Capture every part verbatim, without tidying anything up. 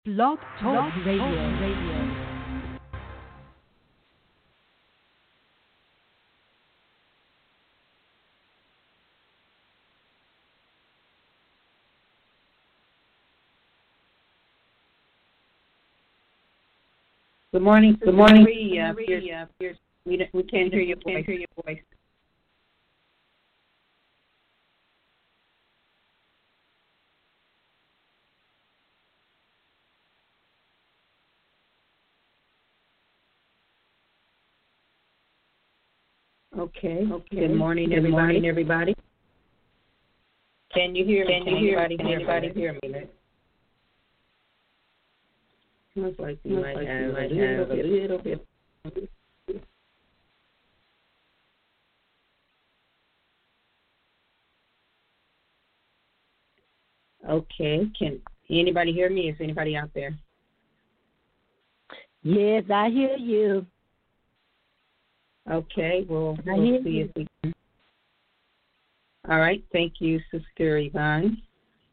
Blog Talk Radio. Radio. Good morning. Good morning. Maria. Maria. We, we can't hear your voice. Can't hear your voice. Okay. Okay. Good morning, Good everybody. Morning, everybody. Can you hear me? Can, Can you anybody, hear, anybody hear me? Looks like you might, like have, might have a little bit. Okay. Can anybody hear me? Is anybody out there? Yes, I hear you. Okay. Well, we'll see you. if we can. All right. Thank you, Sister Yvonne.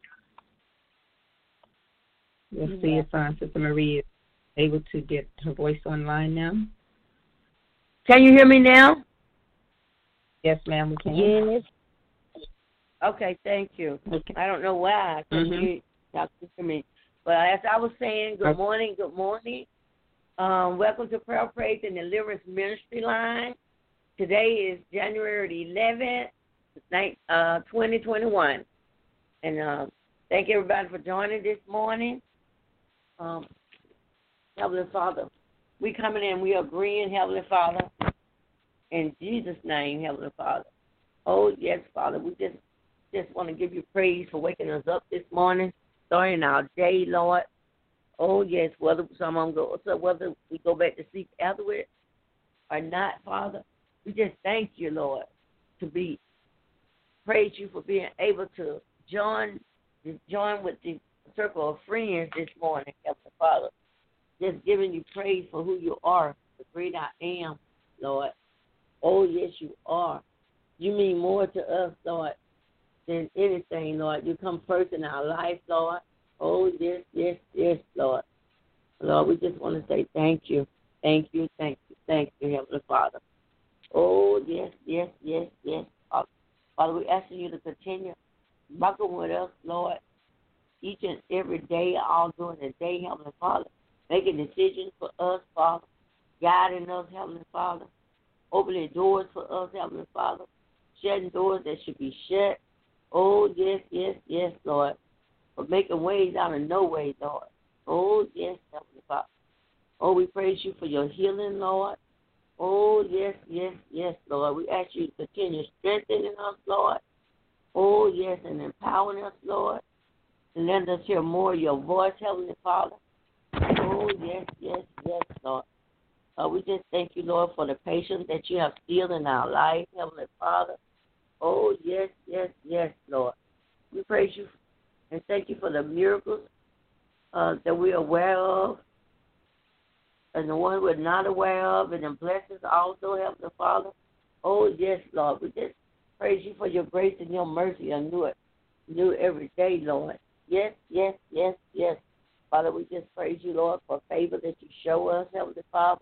We'll yeah. see if uh, Sister Marie is able to get her voice online now. Can you hear me now? Yes, ma'am, we can. Yes. Okay, thank you. Okay. I don't know why I couldn't mm-hmm. hear y'all could hear me. But as I was saying, good okay. morning, good morning. Um, welcome to Prayer, Praise, and Deliverance Ministry Line. Today is January eleventh, uh, twenty twenty-one. And uh, thank everybody for joining this morning. Um, Heavenly Father, we coming in, we agreeing, Heavenly Father, in Jesus' name, Heavenly Father. Oh, yes, Father, we just just want to give you praise for waking us up this morning, starting our day, Lord. Oh, yes, whether someone go, so whether we go back to sleep afterward or not, Father, we just thank you, Lord, to be, praise you for being able to join, to join with the circle of friends this morning, Heavenly Father. Just giving you praise for who you are, the great I am, Lord. Oh, yes, you are. You mean more to us, Lord, than anything, Lord. You come first in our life, Lord. Oh, yes, yes, yes, Lord. Lord, we just want to say thank you. Thank you, thank you, thank you, Heavenly Father. Oh, yes, yes, yes, yes, Father. Father, we're asking you to continue walking with us, Lord, each and every day, all during the day, Heavenly Father, making decisions for us, Father, guiding us, Heavenly Father, opening doors for us, Heavenly Father, shutting doors that should be shut. Oh, yes, yes, yes, Lord, for making ways out of no way, Lord. Oh, yes, Heavenly Father. Oh, we praise you for your healing, Lord. Oh, yes, yes, yes, Lord. We ask you to continue strengthening us, Lord. Oh, yes, and empowering us, Lord. And let us hear more of your voice, Heavenly Father. Oh, yes, yes, yes, Lord. Uh, we just thank you, Lord, for the patience that you have still in our life, Heavenly Father. Oh, yes, yes, yes, Lord. We praise you and thank you for the miracles uh, that we're aware of and the ones we're not aware of, and the blessings also, Heavenly Father. Oh, yes, Lord. We just praise you for your grace and your mercy and new it, new every day, Lord. Yes, yes, yes, yes. Father, we just praise you, Lord, for favor that you show us, Heavenly Father.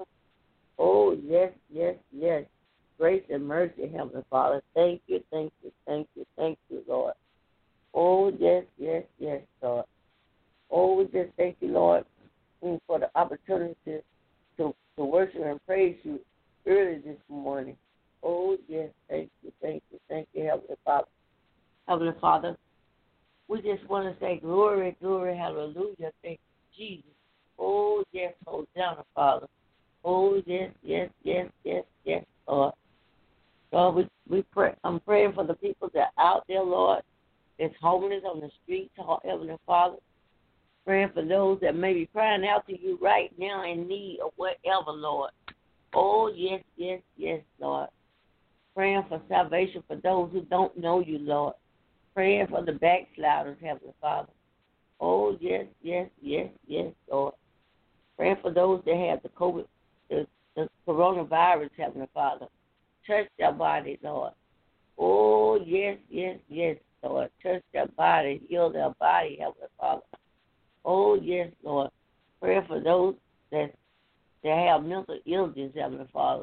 Oh, yes, yes, yes. Grace and mercy, Heavenly Father. Thank you, thank you, thank you, thank you, Lord. Oh, yes, yes, yes, Lord. Oh, we just thank you, Lord, for the opportunity to, to, to worship and praise you early this morning. Oh, yes, thank you, thank you, thank you, Heavenly Father. Heavenly Father, we just want to say glory, glory, hallelujah. Thank you, Jesus. Oh, yes, Hosanna, Father. Oh, yes, yes, yes, yes, yes, Lord. Lord, we, we pray. I'm praying for the people that are out there, Lord, that's homeless on the streets, Heavenly Father. Praying for those that may be crying out to you right now in need of whatever, Lord. Oh, yes, yes, yes, Lord. Praying for salvation for those who don't know you, Lord. Praying for the backsliders, Heavenly Father. Oh, yes, yes, yes, yes, Lord. Praying for those that have the COVID, the, the coronavirus, Heavenly Father. Touch their body, Lord. Oh, yes, yes, yes, Lord. Touch their body, heal their body, Heavenly Father. Oh, yes, Lord. Pray for those that, that have mental illness, Heavenly Father.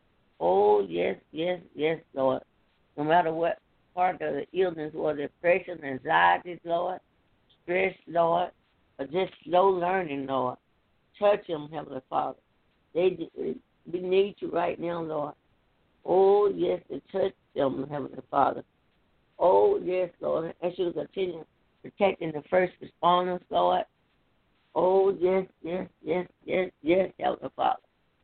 Oh, yes, yes, yes, Lord. No matter what part of the illness or depression, anxiety, Lord, stress, Lord, or just slow learning, Lord. Touch them, Heavenly Father. They we need you right now, Lord. Oh, yes, to touch them, Heavenly Father. Oh, yes, Lord. As you continue protecting the first responders, Lord. Oh, yes, yes, yes, yes, yes, Heavenly Father.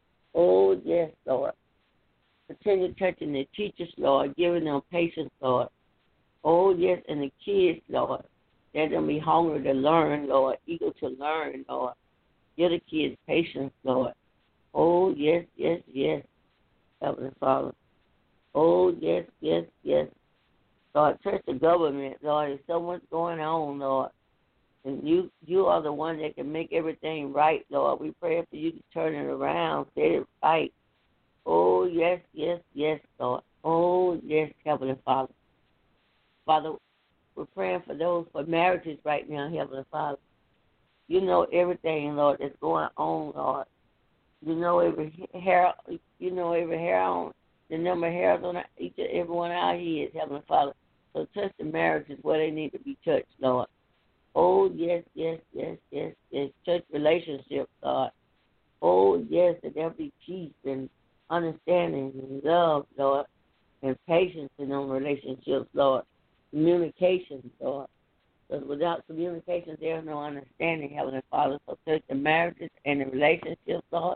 Oh, yes, Lord. Continue touching the teachers, Lord, giving them patience, Lord. Oh, yes, and the kids, Lord. Let them be hungry to learn, Lord, eager to learn, Lord. Give the kids patience, Lord. Oh, yes, yes, yes, Heavenly Father. Oh, yes, yes, yes. Lord, touch the government, Lord. There's so much going on, Lord. And you you are the one that can make everything right, Lord. We pray for you to turn it around, set it right. Oh, yes, yes, yes, Lord. Oh, yes, Heavenly Father. Father, we're praying for those for marriages right now, Heavenly Father. You know everything, Lord, that's going on, Lord. You know every hair, you know every hair on, the number of hairs on each and every one of our heads, Heavenly Father. So touch the marriages where they need to be touched, Lord. Oh, yes, yes, yes, yes, yes. Touch relationships, Lord. Oh, yes, that there be peace and understanding and love, Lord, and patience in those relationships, Lord. Communication, Lord. Because without communication, there's no understanding, Heavenly Father. So touch the marriages and the relationships, Lord.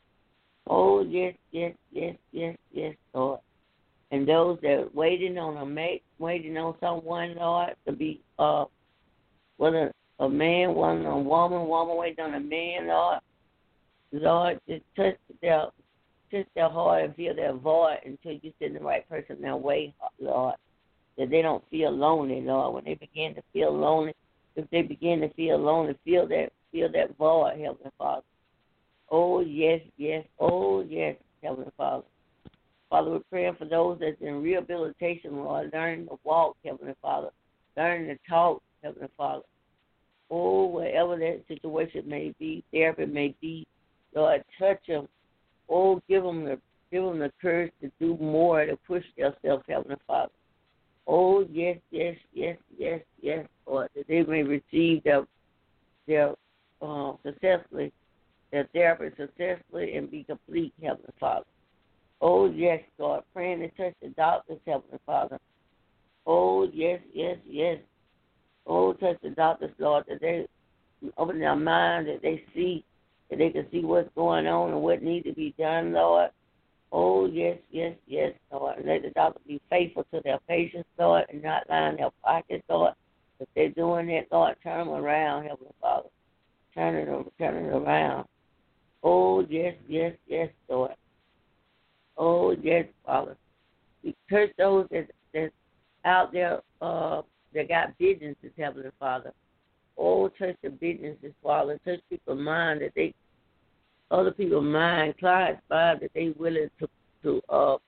Oh, yes, yes, yes, yes, yes, Lord. And those that are waiting on a mate, waiting on someone, Lord, to be, uh, whether a man, one a woman, woman waiting on a man, Lord. Lord, just touch their, touch their heart and feel their void until you send the right person their way, Lord. That they don't feel lonely, Lord. When they begin to feel lonely, if they begin to feel lonely, feel that, feel that void, Heavenly Father. Oh, yes, yes. Oh, yes, Heavenly Father. Father, we're praying for those that's in rehabilitation, Lord, learning to walk, Heavenly Father, learning to talk, Heavenly Father. Oh, wherever that situation may be, therapy may be, Lord, touch them. Oh, give them the, give them the courage to do more, to push themselves, Heavenly Father. Oh, yes, yes, yes, yes, yes, Lord, that they may receive their, their uh, successfully, their therapy successfully and be complete, Heavenly Father. Oh, yes, Lord, praying to touch the doctors, Heavenly Father. Oh, yes, yes, yes. Oh, touch the doctors, Lord, that they open their mind, that they see, that they can see what's going on and what needs to be done, Lord. Oh, yes, yes, yes, Lord. Let the doctor be faithful to their patients, Lord, and not line their pockets, Lord. If they're doing that, Lord, turn them around, Heavenly Father. Turn it, turn it around. Oh, yes, yes, yes, Lord. Oh, yes, Father. We curse those that, that's out there uh, that got businesses, Heavenly Father. Oh, touch the businesses, Father. Touch people's mind that they, other people's mind, clients, Father, that they willing to to uh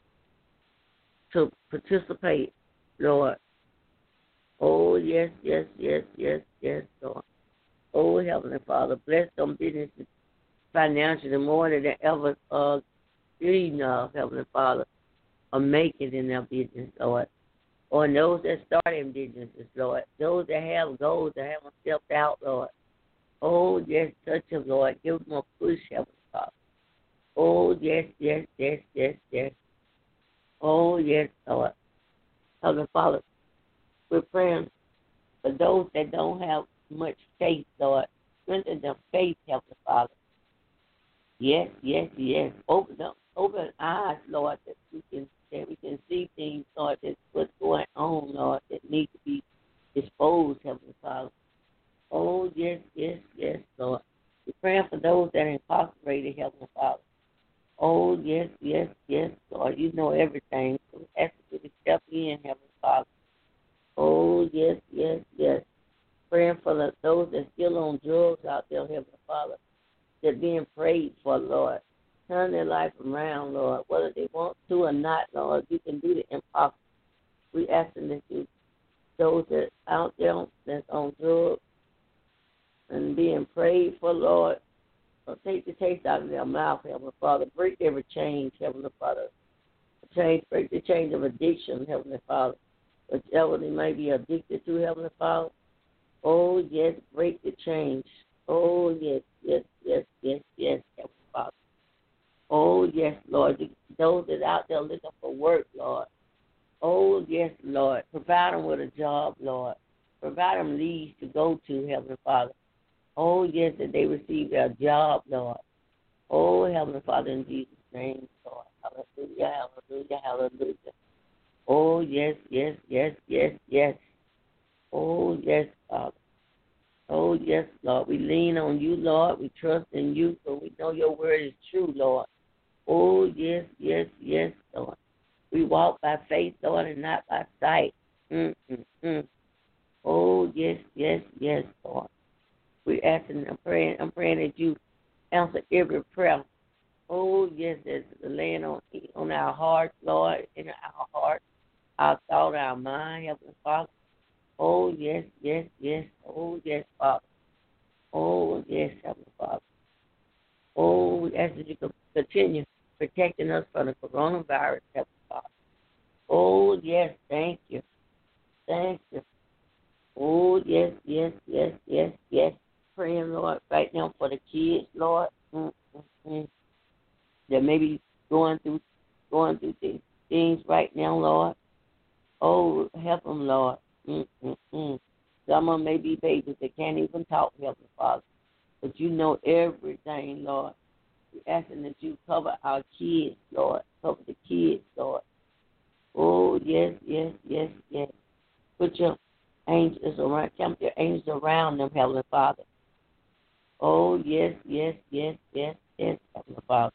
to participate, Lord. Oh, yes, yes, yes, yes, yes, Lord. Oh, Heavenly Father, bless them businesses financially more than they ever uh dreamed of, Heavenly Father, or make it in their business, Lord. Or those that start in businesses, Lord. Those that have goals that haven't stepped out, Lord. Oh, yes, touch them, Lord. Give them a push, Heavenly Father. Oh, yes, yes, yes, yes, yes. Oh, yes, Lord. Heavenly Father, we're praying for those that don't have much faith, Lord. Strengthen their faith, Heavenly Father. Yes, yes, yes. Open them, open eyes, Lord, that we can that we can see things, Lord, that's what's going on, Lord, that need to be exposed, Heavenly Father. Oh, yes, yes, yes, Lord. We're praying for those that are incarcerated, Heavenly Father. Oh, yes, yes, yes, Lord. You know everything. So we ask you to step in, Heavenly Father. Oh, yes, yes, yes. Praying for the, those that are still on drugs out there, Heavenly Father. They're being prayed for, Lord. Turn their life around, Lord. Whether they want to or not, Lord, you can do the impossible. We ask them that you, those that are out there that's on drugs, and being prayed for, Lord. So take the taste out of their mouth, Heavenly Father. Break every change, Heavenly Father. Change, break the chains of addiction, Heavenly Father. Whichever they may be addicted to, Heavenly Father. Oh, yes, break the change. Oh, yes, yes, yes, yes, yes, Heavenly Father. Oh, yes, Lord. Those that are out there looking for work, Lord. Oh, yes, Lord. Provide them with a job, Lord. Provide them leads to go to, Heavenly Father. Oh, yes, that they receive their job, Lord. Oh, Heavenly Father, in Jesus' name, Lord. Hallelujah, hallelujah, hallelujah. Oh, yes, yes, yes, yes, yes. Oh, yes, Father. Oh, yes, Lord. We lean on you, Lord. We trust in you, for we know your word is true, Lord. Oh, yes, yes, yes, Lord. We walk by faith, Lord, and not by sight. Mm, mm, mm. Oh, yes, yes, yes, Lord. We're asking, I'm praying, I'm praying that you answer every prayer. Oh, yes, that's laying on, on our hearts, Lord, in our hearts, our thought, our mind, Heavenly Father. Oh, yes, yes, yes. Oh, yes, Father. Oh, yes, Heavenly Father. Oh, we ask that you continue protecting us from the coronavirus, Heavenly Father. Oh, yes, thank you. Thank you. Oh, yes, yes, yes, yes, yes. Praying, Lord, right now for the kids, Lord. Mm-hmm. That may be going through, going through these things right now, Lord. Oh, help them, Lord. Mm-mm-mm. Some of them may be babies that can't even talk, Heavenly Father. But you know everything, Lord. We're asking that you cover our kids, Lord. Cover the kids, Lord. Oh, yes, yes, yes, yes. Put your angels around, camp your angels around them, Heavenly Father. Oh, yes, yes, yes, yes, yes, Heavenly Father.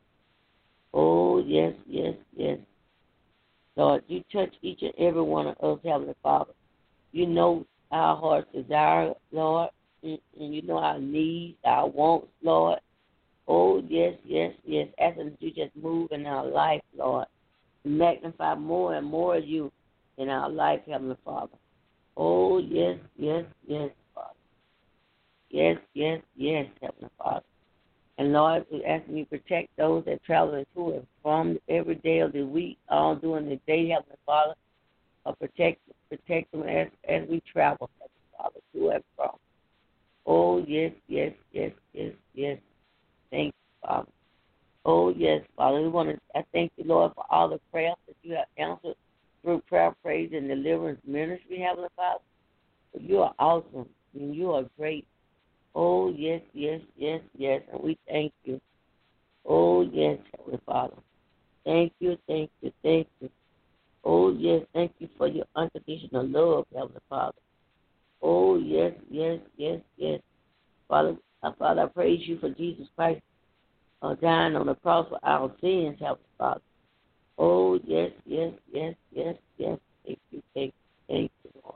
Oh, yes, yes, yes. Lord, you touch each and every one of us, Heavenly Father. You know our heart's desire, Lord, and you know our needs, our wants, Lord. Oh, yes, yes, yes. Asking that you just move in our life, Lord. Magnify more and more of you in our life, Heavenly Father. Oh, yes, yes, yes, Father. Yes, yes, yes, Heavenly Father. And Lord, we ask you to protect those that travel to and from every day of the week, all during the day, Heavenly Father. Or protect, protect them as, as we travel, Heavenly Father, to and from. Oh, yes, yes, yes, yes, yes. Thank you, Father. Oh, yes, Father. We want to I thank you, Lord, for all the prayers that you have answered through prayer, praise, and deliverance ministry, Heavenly Father. You are awesome, and you are great. Oh, yes, yes, yes, yes, and we thank you. Oh, yes, Heavenly Father. Thank you, thank you, thank you. Oh, yes, thank you for your unconditional love, Heavenly Father. Oh, yes, yes, yes, yes. Father, uh, Father, I praise you for Jesus Christ uh, dying on the cross for our sins, Heavenly Father. Oh, yes, yes, yes, yes, yes. Thank you, thank you, thank you, Lord.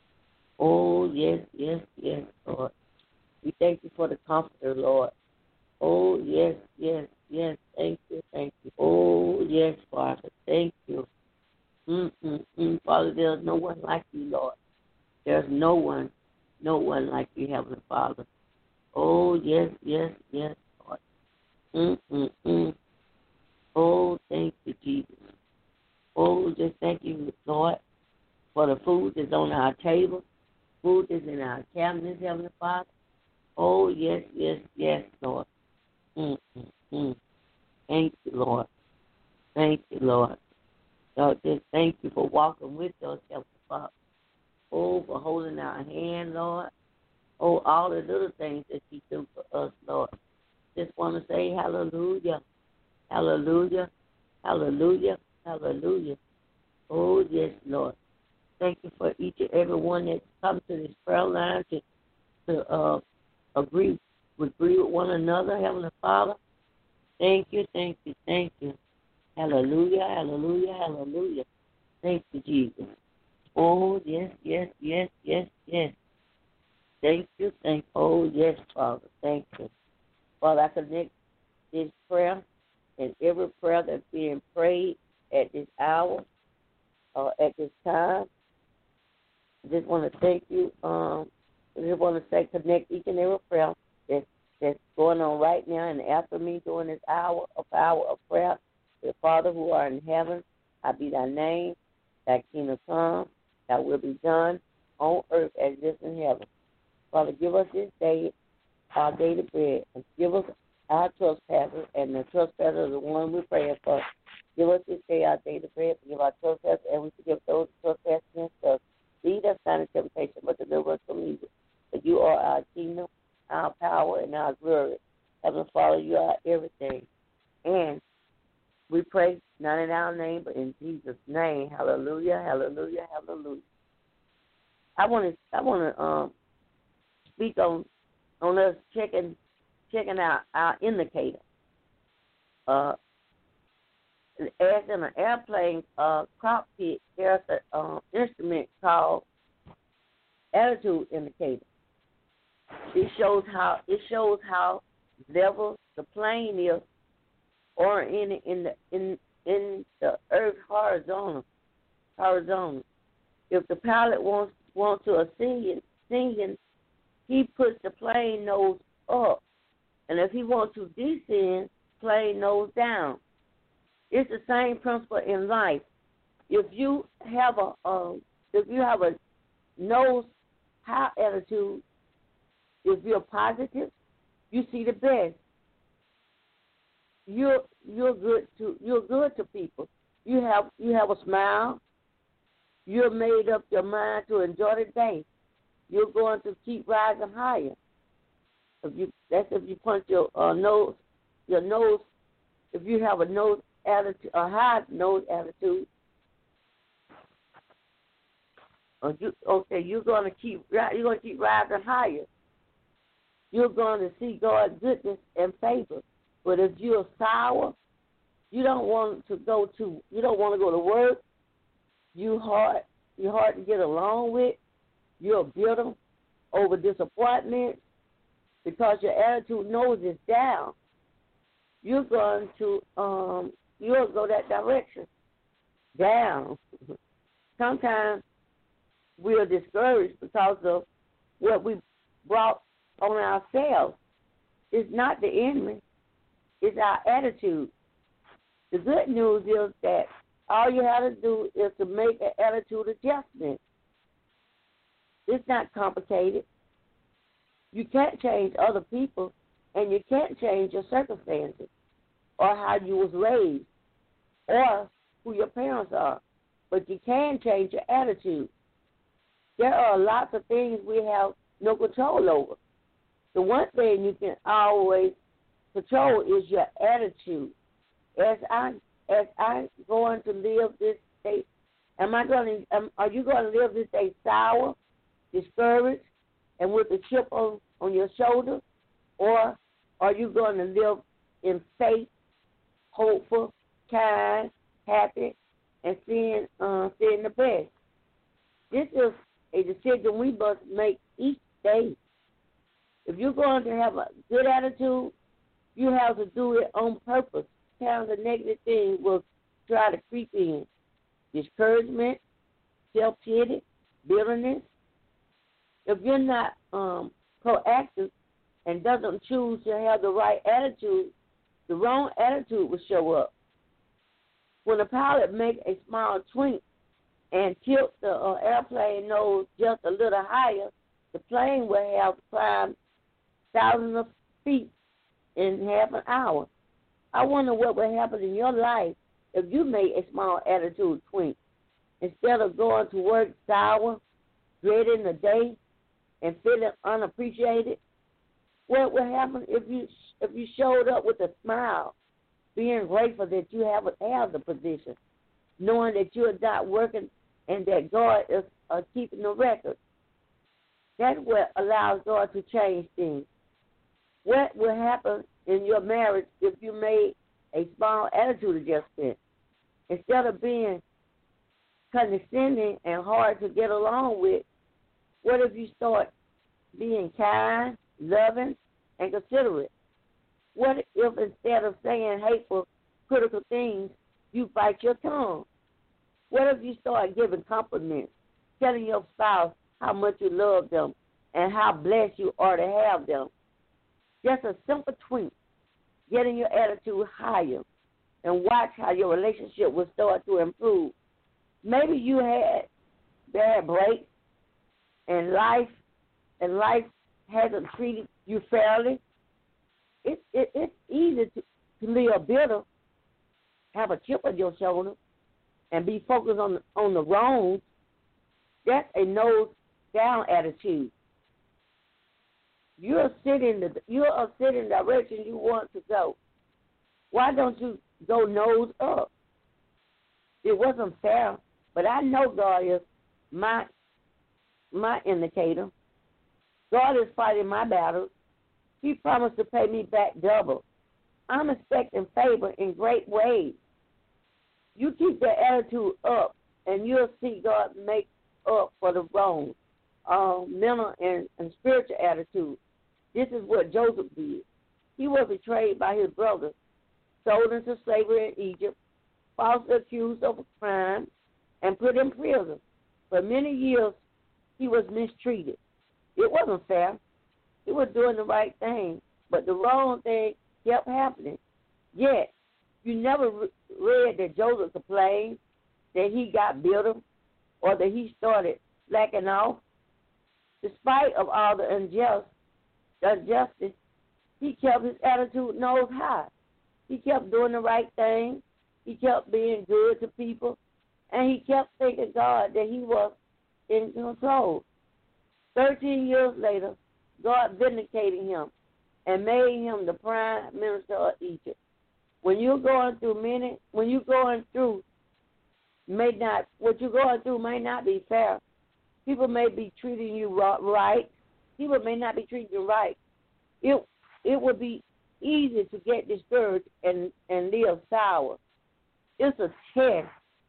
Oh, yes, yes, yes, Lord. We thank you for the Comforter, Lord. Oh, yes, yes, yes. Thank you, thank you. Oh, yes, Father. Thank you. Mm-mm-mm. Father, there's no one like you, Lord. There's no one, no one like you, Heavenly Father. Oh, yes, yes, yes, Lord. Mm-mm-mm. Oh, thank you, Jesus. Oh, just thank you, Lord, for the food that's on our table, food that's in our cabinets, Heavenly Father. Oh, yes, yes, yes, Lord. Mm-mm-mm. Thank you, Lord. Thank you, Lord. Lord, just thank you for walking with us, Heavenly Father. Oh, for holding our hand, Lord. Oh, all the little things that you do for us, Lord. Just want to say hallelujah, hallelujah, hallelujah, hallelujah. Oh, yes, Lord. Thank you for each and every one that comes to this prayer line to, to uh, agree, agree with one another, Heavenly Father. Thank you, thank you, thank you. Hallelujah, hallelujah, hallelujah. Thank you, Jesus. Oh, yes, yes, yes, yes, yes. Thank you, thank you. Oh, yes, Father, thank you. Father, I connect this prayer and every prayer that's being prayed at this hour or at this time. I just want to thank you um, I just want to say connect each and every prayer that's, that's going on right now and after me during this hour of hour of prayer. The Father who art in heaven, hallowed be thy name, thy kingdom come, thy will be done on earth as it is in heaven. Father, give us this day our daily bread, and give us our trespasses, and the trespasses of the one we're praying for. Give us this day our daily bread, forgive our trespasses, and we forgive those who trespass against us. Lead us not into temptation, but deliver us from evil. For you are our kingdom, our power, and our glory. Heavenly Father, you are everything. And we pray not in our name, but in Jesus' name. Hallelujah, hallelujah, hallelujah. I want to, I want to um, speak on on us checking checking out our indicator. Uh, as in an airplane uh, cockpit, there's an uh, instrument called attitude indicator. It shows how it shows how level the plane is, or in in the in in the earth horizontal horizontal. If the pilot wants wants to ascend, ascend, he puts the plane nose up, and if he wants to descend, plane nose down. It's the same principle in life. If you have a um, if you have a nose high attitude, if you're positive, you see the best. You're you're good to you're good to people. You have you have a smile. You're made up your mind to enjoy the day. You're going to keep rising higher. If you that's if you punch your uh, nose, your nose. If you have a nose attitude, a high nose attitude, or you, okay, you're going to keep you're going to keep rising higher. You're going to see God's goodness and favor. But if you're sour, you don't want to go to you don't want to go to work. You hard you're hard to get along with. You're bitter over disappointment because your attitude nose is down. You're going to um you'll go that direction down. Sometimes we are discouraged because of what we brought on ourselves. It's not the enemy. It's our attitude. The good news is that all you have to do is to make an attitude adjustment. It's not complicated. You can't change other people, and you can't change your circumstances or how you was raised or who your parents are. But you can change your attitude. There are lots of things we have no control over. The one thing you can always control is your attitude. As I as I going to live this day, am I going to? Am, are you going to live this day sour, discouraged, and with a chip on, on your shoulder, or are you going to live in faith, hopeful, kind, happy, and seeing uh, seeing the best? This is a decision we must make each day. If you're going to have a good attitude, you have to do it on purpose. Kind of the negative thing will try to creep in. Discouragement, self-pity, bitterness. If you're not um, proactive and doesn't choose to have the right attitude, the wrong attitude will show up. When a pilot makes a small twink and tilt the uh, airplane nose just a little higher, the plane will have climbed thousands of feet in half an hour. I wonder what would happen in your life if you made a small attitude twink. Instead of going to work sour, dreading the day, and feeling unappreciated, what would happen if you if you showed up with a smile, being grateful that you have have the position, knowing that you're not working and that God is uh, keeping the record? That's what allows God to change things. What will happen in your marriage if you made a small attitude adjustment? Instead of being condescending and hard to get along with, what if you start being kind, loving, and considerate? What if instead of saying hateful, critical things, you bite your tongue? What if you start giving compliments, telling your spouse how much you love them, and how blessed you are to have them. Just a simple tweak, getting your attitude higher, and watch how your relationship will start to improve. Maybe you had bad breaks, and life and life hasn't treated you fairly. It, it, it's easy to, to live bitter, have a chip on your shoulder, and be focused on on the wrongs. That's a nose down attitude. You're sitting the you're sitting the direction you want to go. Why don't you go nose up? It wasn't fair, but I know God is my my indicator. God is fighting my battles. He promised to pay me back double. I'm expecting favor in great ways. You keep that attitude up, and you'll see God make up for the wrong, uh, mental and, and spiritual attitude. This is what Joseph did. He was betrayed by his brothers, sold into slavery in Egypt, falsely accused of a crime, and put in prison. For many years, he was mistreated. It wasn't fair. He was doing the right thing, but the wrong thing kept happening. Yet, you never re- read that Joseph complained, that he got bitter, or that he started slacking off. Despite of all the unjust, injustice, he kept his attitude nose high. He kept doing the right thing. He kept being good to people, and he kept thanking God that he was in control. Thirteen years later, God vindicated him and made him the prime minister of Egypt. When you're going through many, when you're going through, may not what you're going through may not be fair. People may be treating you right. People may not be treating you right. It it would be easy to get discouraged and and live sour. It's a test.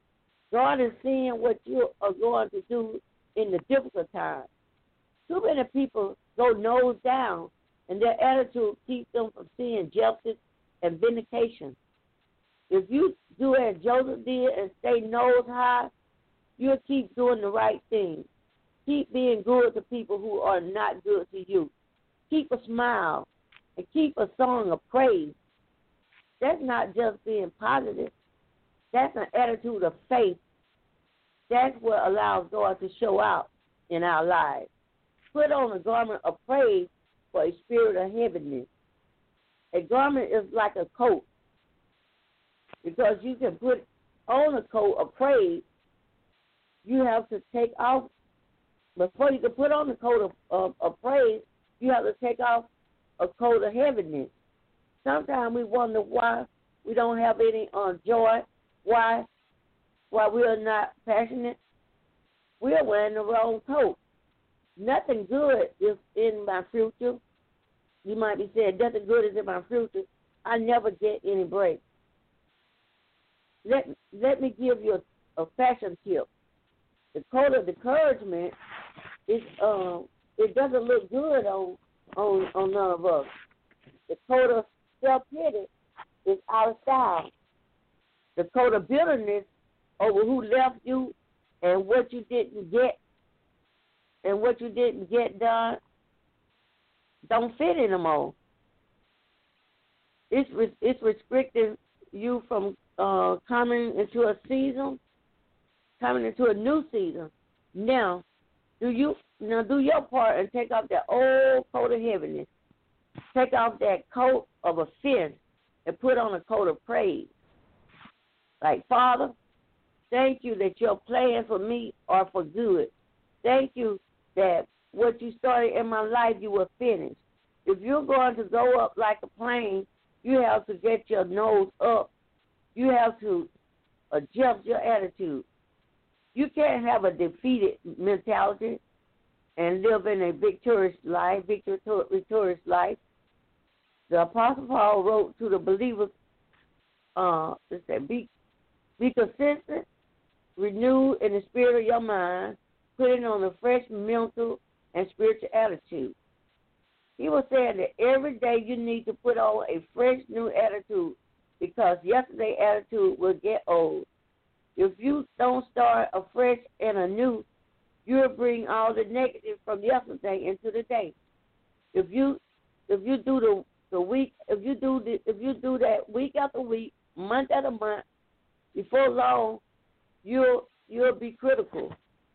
God is seeing what you are going to do in the difficult times. Too many people go nose down, and their attitude keeps them from seeing justice and vindication. If you do as Joseph did and stay nose high, you'll keep doing the right thing. Keep being good to people who are not good to you. Keep a smile and keep a song of praise. That's not just being positive. That's an attitude of faith. That's what allows God to show out in our lives. Put on a garment of praise for a spirit of heaviness. A garment is like a coat, because you can put on a coat of praise. You have to take off, before you can put on the coat of, of, of praise, you have to take off a coat of heaviness. Sometimes we wonder why we don't have any uh, joy, why, why we are not passionate. We are wearing the wrong coat. Nothing good is in my future. You might be saying, nothing good is in my future. I never get any breaks. Let, let me give you a, a fashion tip. The coat of encouragement is um it doesn't look good on on, on none of us. The coat of self-pity is out of style. The coat of bitterness over who left you and what you didn't get and what you didn't get done don't fit anymore. It's it's restricting you from uh, coming into a season, coming into a new season. Now, do you now do your part and take off that old coat of heaviness, take off that coat of offense, and put on a coat of praise. Like, Father, thank you that your plans for me are for good. Thank you that what you started in my life, you will finish. If you're going to go up like a plane, you have to get your nose up. You have to adjust your attitude. You can't have a defeated mentality and live in a victorious life, victorious life. The Apostle Paul wrote to the believers, uh, it said, be, be consistent, renewed in the spirit of your mind, putting on a fresh mental and spiritual attitude. He was saying that every day you need to put on a fresh new attitude, because yesterday's attitude will get old. If you don't start afresh and anew, you'll bring all the negative from yesterday into the day. If you if you do the the week if you do the, if you do that week after week, month after month, before long, you'll you'll be critical.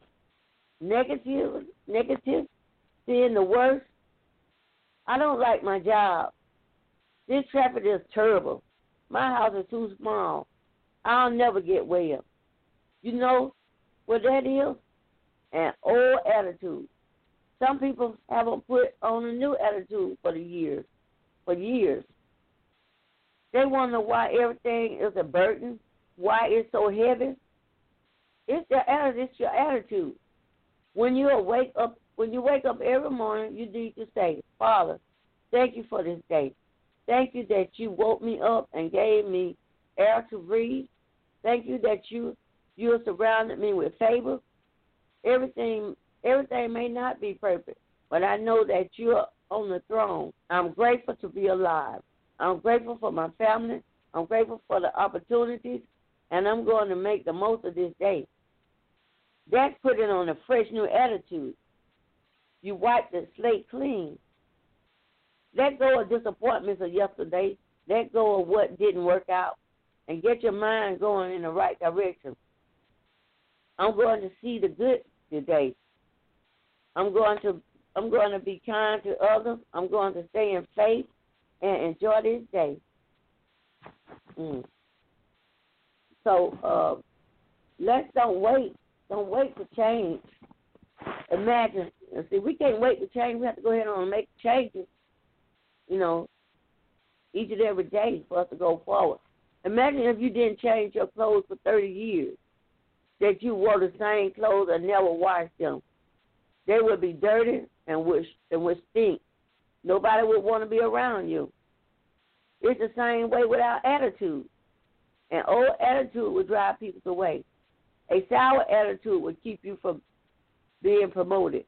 Negative, negative, seeing the worst. I don't like my job. This traffic is terrible. My house is too small. I'll never get well. You know what that is? An old attitude. Some people haven't put on a new attitude for the years, for years. They wonder why everything is a burden, why it's so heavy. It's your attitude. It's your attitude. When you wake up, when you wake up every morning, you need to say, Father, thank you for this day. Thank you that you woke me up and gave me air to breathe. Thank you that you you have surrounded me with favor. Everything everything may not be perfect, but I know that you're on the throne. I'm grateful to be alive. I'm grateful for my family. I'm grateful for the opportunities, and I'm going to make the most of this day. That's putting on a fresh new attitude. You wipe the slate clean. Let go of disappointments of yesterday. Let go of what didn't work out, and get your mind going in the right direction. I'm going to see the good today. I'm going to I'm going to be kind to others. I'm going to stay in faith and enjoy this day. Mm. So uh, let's don't wait. Don't wait to change. Imagine. See, we can't wait to change. We have to go ahead and make changes, you know, each and every day for us to go forward. Imagine if you didn't change your clothes for thirty years, that you wore the same clothes and never washed them. They would be dirty and would, and would stink. Nobody would want to be around you. It's the same way with our attitude. An old attitude would drive people away. A sour attitude would keep you from being promoted.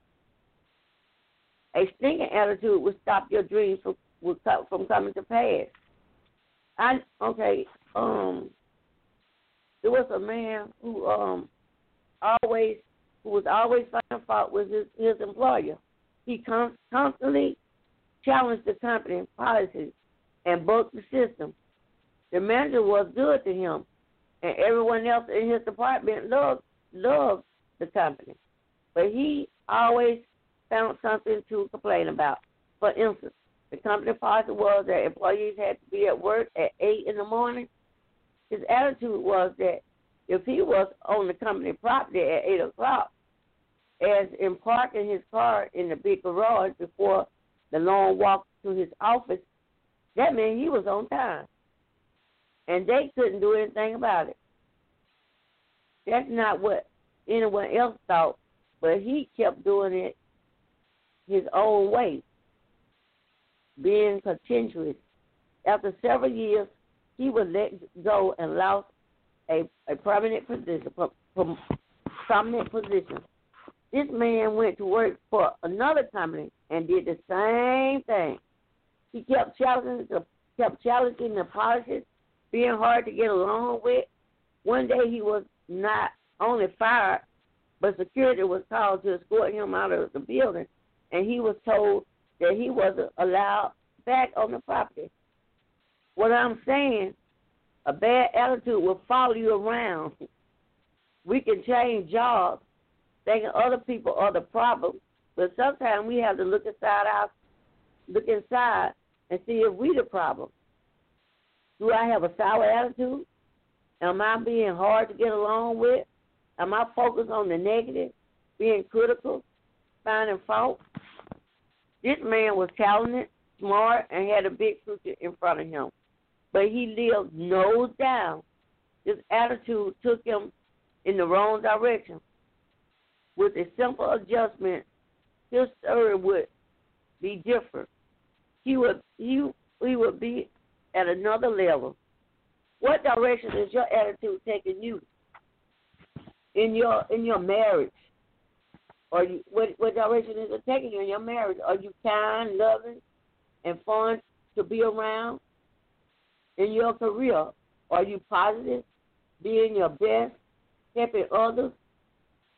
A stinking attitude would stop your dreams from, from coming to pass. I okay. Um, there was a man who um always who was always finding fault with his, his employer. He con- constantly challenged the company policies and broke the system. The manager was good to him, and everyone else in his department loved loved the company. But he always found something to complain about. For instance, the company policy was that employees had to be at work at eight in the morning. His attitude was that if he was on the company property at eight o'clock, as in parking his car in the big garage before the long walk to his office, that meant he was on time. And they couldn't do anything about it. That's not what anyone else thought, but he kept doing it his own way, being contentious. After several years, he was let go and lost a, a permanent position. Prominent position. This man went to work for another company and did the same thing. He kept challenging the kept challenging the policies, being hard to get along with. One day he was not only fired, but security was called to escort him out of the building, and he was told that he wasn't allowed back on the property. What I'm saying, a bad attitude will follow you around. We can change jobs, thinking other people are the problem, but sometimes we have to look inside our, look inside and see if we the problem. Do I have a sour attitude? Am I being hard to get along with? Am I focused on the negative, being critical, finding fault? This man was talented, smart, and had a big future in front of him. But he lived nose down. His attitude took him in the wrong direction. With a simple adjustment, his story would be different. He would he he would be at another level. What direction is your attitude taking you in your in your marriage? Or you, what what direction is it taking you in your marriage? Are you kind, loving, and fun to be around? In your career, are you positive, being your best, helping others?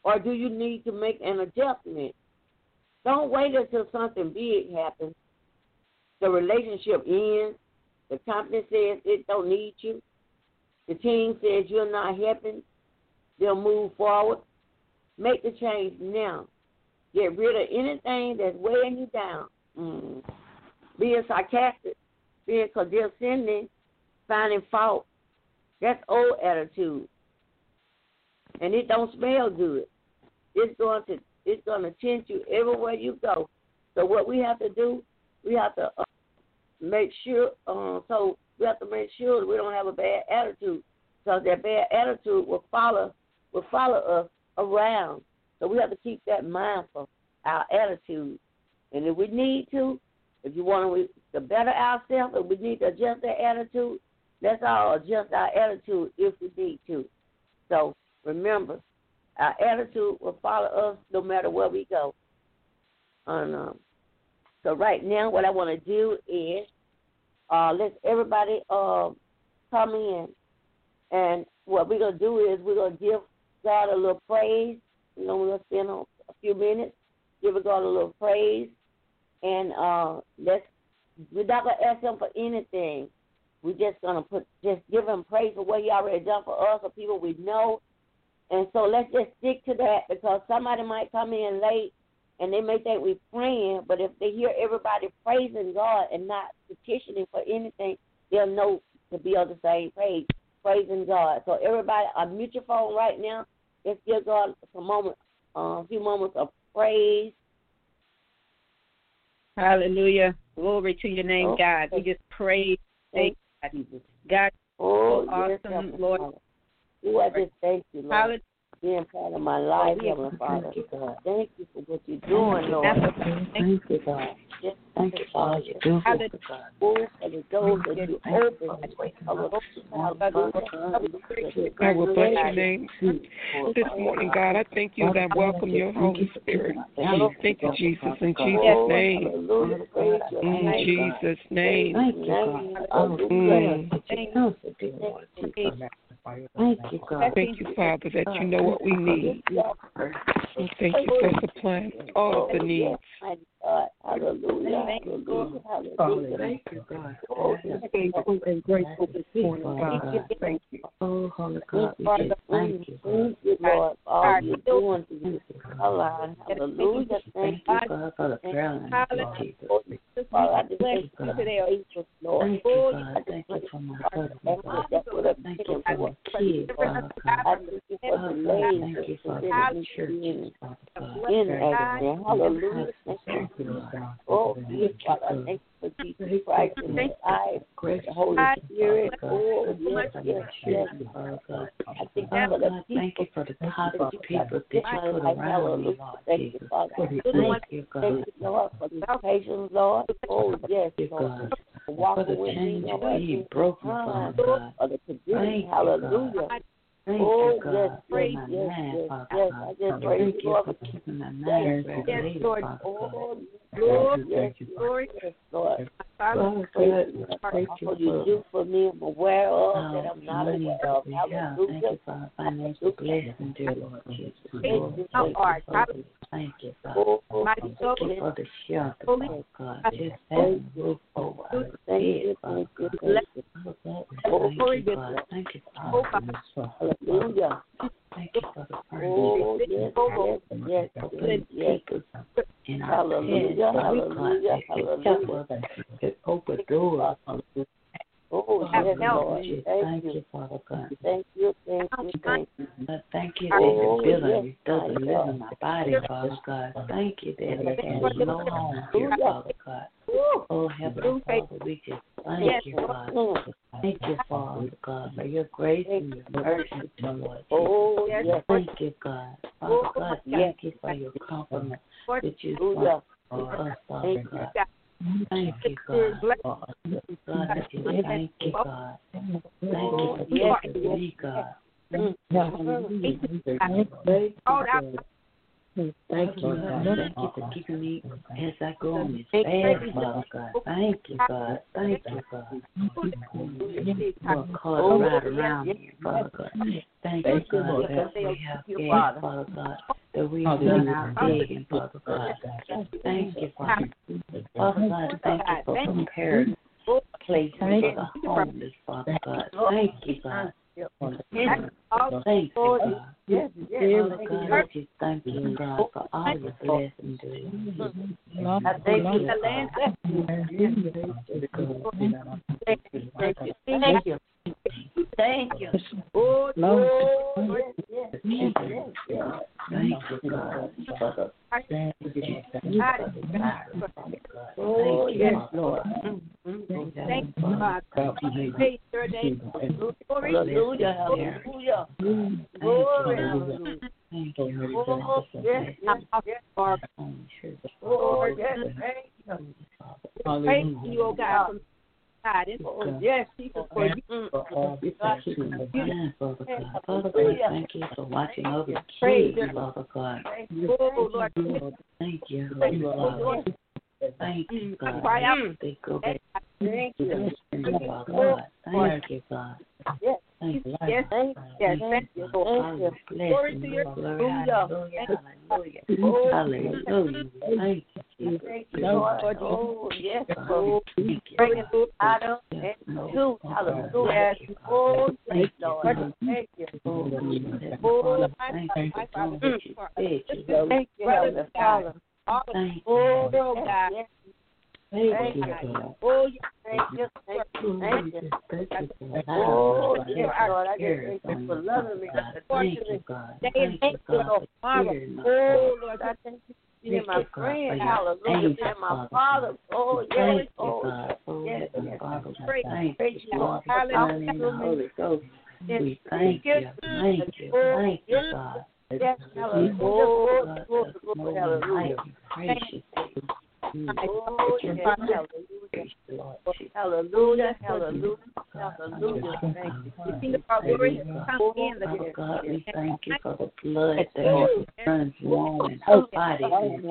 or do you need to make an adjustment? Don't wait until something big happens. The relationship ends. The company says it don't need you. The team says you're not helping. They'll move forward. Make the change now. Get rid of anything that's weighing you down. Mm. Being sarcastic, being condescending, finding fault. That's old attitude. And it don't smell good. It's going to it's going to tempt you everywhere you go. So what we have to do, we have to uh, make sure. Uh, so we have to make sure that we don't have a bad attitude, because that bad attitude will follow will follow us around. So we have to keep that mindful, our attitude. And if we need to, if you want to, to better ourselves, if we need to adjust that attitude, let's all adjust our attitude if we need to. So remember, our attitude will follow us no matter where we go. And, um, so right now, what I want to do is uh, let everybody uh, come in. And what we're going to do is we're going to give God a little praise. You know, we're going to spend a, a few minutes, give God a little praise. And uh, let's, we're not going to ask him for anything. We're just going to put just give him praise for what he already done for us, or people we know. And so let's just stick to that, because somebody might come in late and they may think we're praying, but if they hear everybody praising God and not petitioning for anything, they'll know to be on the same page, praising God. So everybody, unmute your phone right now. Let's give God a moment, uh, a few moments of praise. Hallelujah. Glory to your name, Oh, God. We just praise. Thank you, God. Oh, Awesome, yes, Lord. Oh, I just thank you, Lord. Hallelujah. Being part of my life, Heavenly Father. Thank you, God. Thank you for what you're doing, Lord. Thank you, God. Yes, Thank you for all you do for us, God. Oh, for the doors that you open. I will bless your name this morning, God. I thank you that I welcome your Holy Spirit. Thank you, Jesus, in Jesus' name. In Jesus' name. Thank you, God. Mm. Thank you, God. Thank you, Father, that you know what we need. And thank you for supplying all of the needs. Hallelujah. Hallelujah. Thank you, God. Thankful and grateful this morning, God. Thank you. Oh, Holy God, we just thank you, God. Thank you, Lord, for all you're doing to you. Hallelujah. Thank you, God, for the prayer line, Lord Jesus. Father, I just Thank thank you, you God. today, Lord. Thank you, God. Thank you for my husband, God. Thank you for my kids, Father God. I thank you for the Oh, God, ladies thank you for that the churches, Father God. in action. Hallelujah. Thank you. Thank you, Lord. Oh, yes, Father, I thank you for Jesus Christ and the eyes, the Holy Spirit. Oh, yes, yes, yes. Father God. I thank you Oh, for the God, thank you for the type of people that you put around me, Lord Thank you, Jesus. Father. Thank you, God. Thank you, Lord, for the patience, Lord. Oh, yes, Thank you, Lord. God. For For walking the with me, change of Lord. being broken, Father God. For the forgiveness. Thank you, Hallelujah. God. Thank Oh, you, God, yes, for yes, my yes, mind, yes, Father yes. God. I just praise Thank you, you Lord. for keeping my mind Yes, regulated, Lord. Father God. Oh, Lord, yes, Lord, yes, Lord. Lord, Praise God, you thank for you what you for do for me. I'm aware of how that I'm not money aware that of. we have. Thank Hallelujah. you for our financial blessing, dear Lord Jesus. Lord, Thank you, thank Lord. you for this. Thank you, God. Oh, oh, Thank you for the shelter, Father God. Just having a roof over our thank head, you, Father thank you, God. thank you. Oh, thank you, God. Thank you, Father. Hallelujah. Thank you for the Oh, praise. yes, yes, yes, For yes, putting yes. people in our heads, Hallelujah, Father God, hallelujah, that can help hallelujah. us, that open doors. Oh, Father yes, God, Lord. we just Thank thank you. you, Father God. Thank you, thank you, thank you. Lord, thank you Oh, that the feeling yes, doesn't my live God. in my body, Father God. Thank you that it has no home here, Father God. Oh, Heavenly Father, we just thank you, God. Mm. Thank you, Father God, for your grace and your mercy, dear Lord Jesus. Oh, yes. Thank you, God. Father God, thank you for your compliment that you Hallelujah. for us, Father God. Thank you, God. God, I just thank you, God. Thank you for keeping me, God. Mm. Thank you, God. Thank you, God. Thank you for keeping me as I go on this fast, Father God. Thank you, God. Thank you, God. For a car right around here, Father God. Thank you, God, that we have gas, Father God, that we have done our digging, Father God. Thank you, Father. Father God, thank you for preparing places for the homeless, Father God. Thank you, God. Thank you, God. Yes, yes. Father God, I just thank you, God, for all your blessings. I thank you. Thank you. Thank you. Thank you. Thank you. Oh, Lord. Yes, yes, yes, yes. Thank you, God. Thank you, Oh, yes, Lord. Thank you, God. Praise your name. Hallelujah. Hallelujah. Glory. Hallelujah. Thank you. Oh, yes, yes, yes. Oh, yes, thank you. Praise you, oh God, from God. Oh, yes, Jesus, for you. Father God, thank you for watching over the kids, Father God. Oh, Lord. Thank you, Lord. Thank you, God. They go back. Thank you, Father God. Thank you, God. Yes, Thank you. yes, thank you. Thank you. Glory to your hallelujah. Hallelujah. Hallelujah. Thank you. Thank you, Lord. Oh, yes. Oh, bring it to Adam and two. Hallelujah. Oh, yes, Lord. Thank you. Oh, thank you. Thank you, Heavenly Father. Thank Oh, you. God. Thank you, God. Oh, yes. Thank you. Thank you. Thank you. Thank you. Oh, yes, Lord. I just thank you for loving me. Thank you, God. Thank you, God. Oh, Lord, I thank you. You're my friend. Hallelujah. You're my father. Oh, yes. Oh, yes. Thank you, Lord, for signing the Holy Ghost. We thank you. Thank you. Thank you, God. Yes, hallelujah. Oh, hallelujah. Gracious. Oh, yes, hallelujah. Hallelujah, hallelujah, hallelujah. Thank you. Father God, we thank you for the blood that runs warm in our body.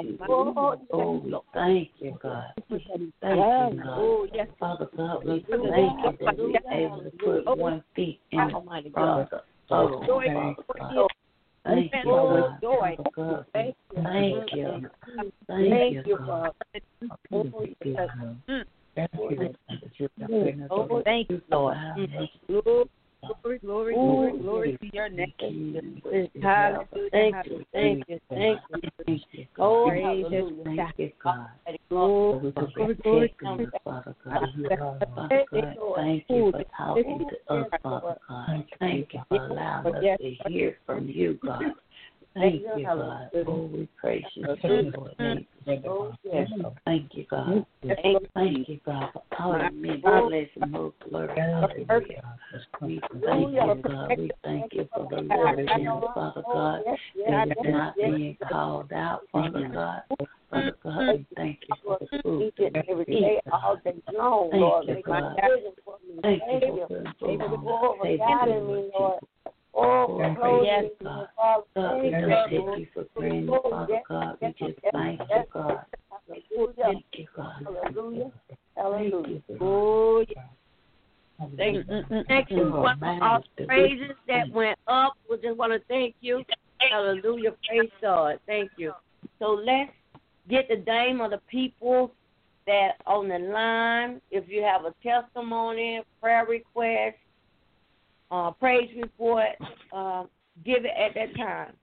Oh, we thank you, God. Thank you, God. Father God, we thank you that we're able to put one feet in front of the other. Father God. Thank you, God. Father God. Thank you. Thank you. Thank you, God. Oh, Thank you, Lord. Glory, glory, glory, glory to your name. Hallelujah. Thank you, thank you, thank you. Oh, hallelujah. Thank you, God. Glory, glory, glory, Father God. Father God, thank you for talking to us, Father God. Thank you for allowing us to hear from you, God. Thank you, God. Oh, we praise you, Lord. Oh, yes. Thank you, God. Thank you, God, for all the many blessings, most glory. Hallelujah. We thank you, God. We thank you for the Lord, Father God, that is not being called out, Father God. Father God, we thank you for the food that we eat. All day long, Lord. Thank you, God. Thank you for the guiding me, Lord. Oh, yes, God. God, we just thank you for praying, Father God. We just thank you, God. Thank you, God. Hallelujah. Hallelujah. Oh, Thank you. Thank you for all the praises that went up. We just want to thank you. Hallelujah. Praise God. Thank you. So let's get the name of the people that on the line. If you have a testimony, prayer request, Uh, praise report, uh, give it at that time.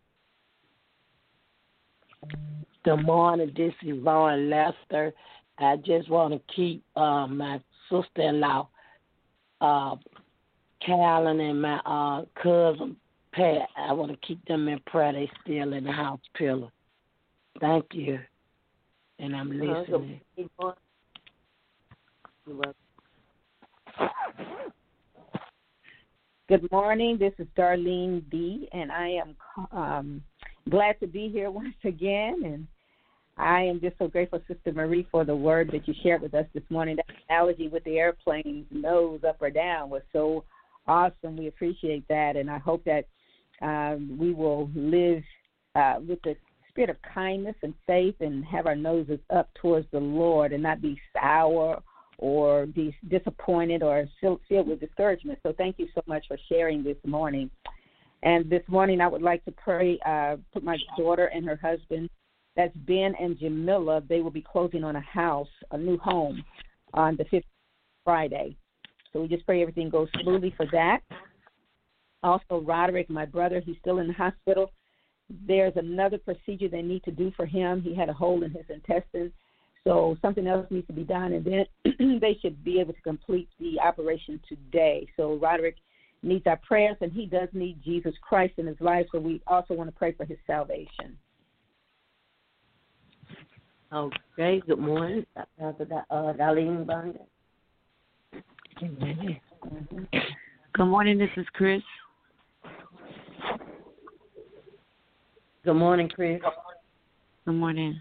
Good morning, this is Yvonne Lester. I just want to keep uh, my sister-in-law, uh, Callan, and my uh, cousin, Pat. I want to keep them in prayer. They still in the hospital. Thank you. And I'm listening. good morning. This is Darlene D., and I am um, glad to be here once again. And I am just so grateful, Sister Marie, for the word that you shared with us this morning. That analogy with the airplane's nose up or down was so awesome. We appreciate that, and I hope that um, we will live uh, with the spirit of kindness and faith and have our noses up towards the Lord and not be sour or be disappointed or filled with discouragement. So thank you so much for sharing this morning. And this morning I would like to pray, uh, put my daughter and her husband, that's Ben and Jamila. They will be closing on a house, a new home, on the fifth Friday. So we just pray everything goes smoothly for that. Also, Roderick, my brother, he's still in the hospital. There's another procedure they need to do for him. He had a hole in his intestine, so something else needs to be done, and then they should be able to complete the operation today. So Roderick needs our prayers, and he does need Jesus Christ in his life, so we also want to pray for his salvation. Okay, good morning. Doctor Uh, Darlene Bonda. Mm-hmm. Good morning, this is Chris. Good morning, Chris. Good morning.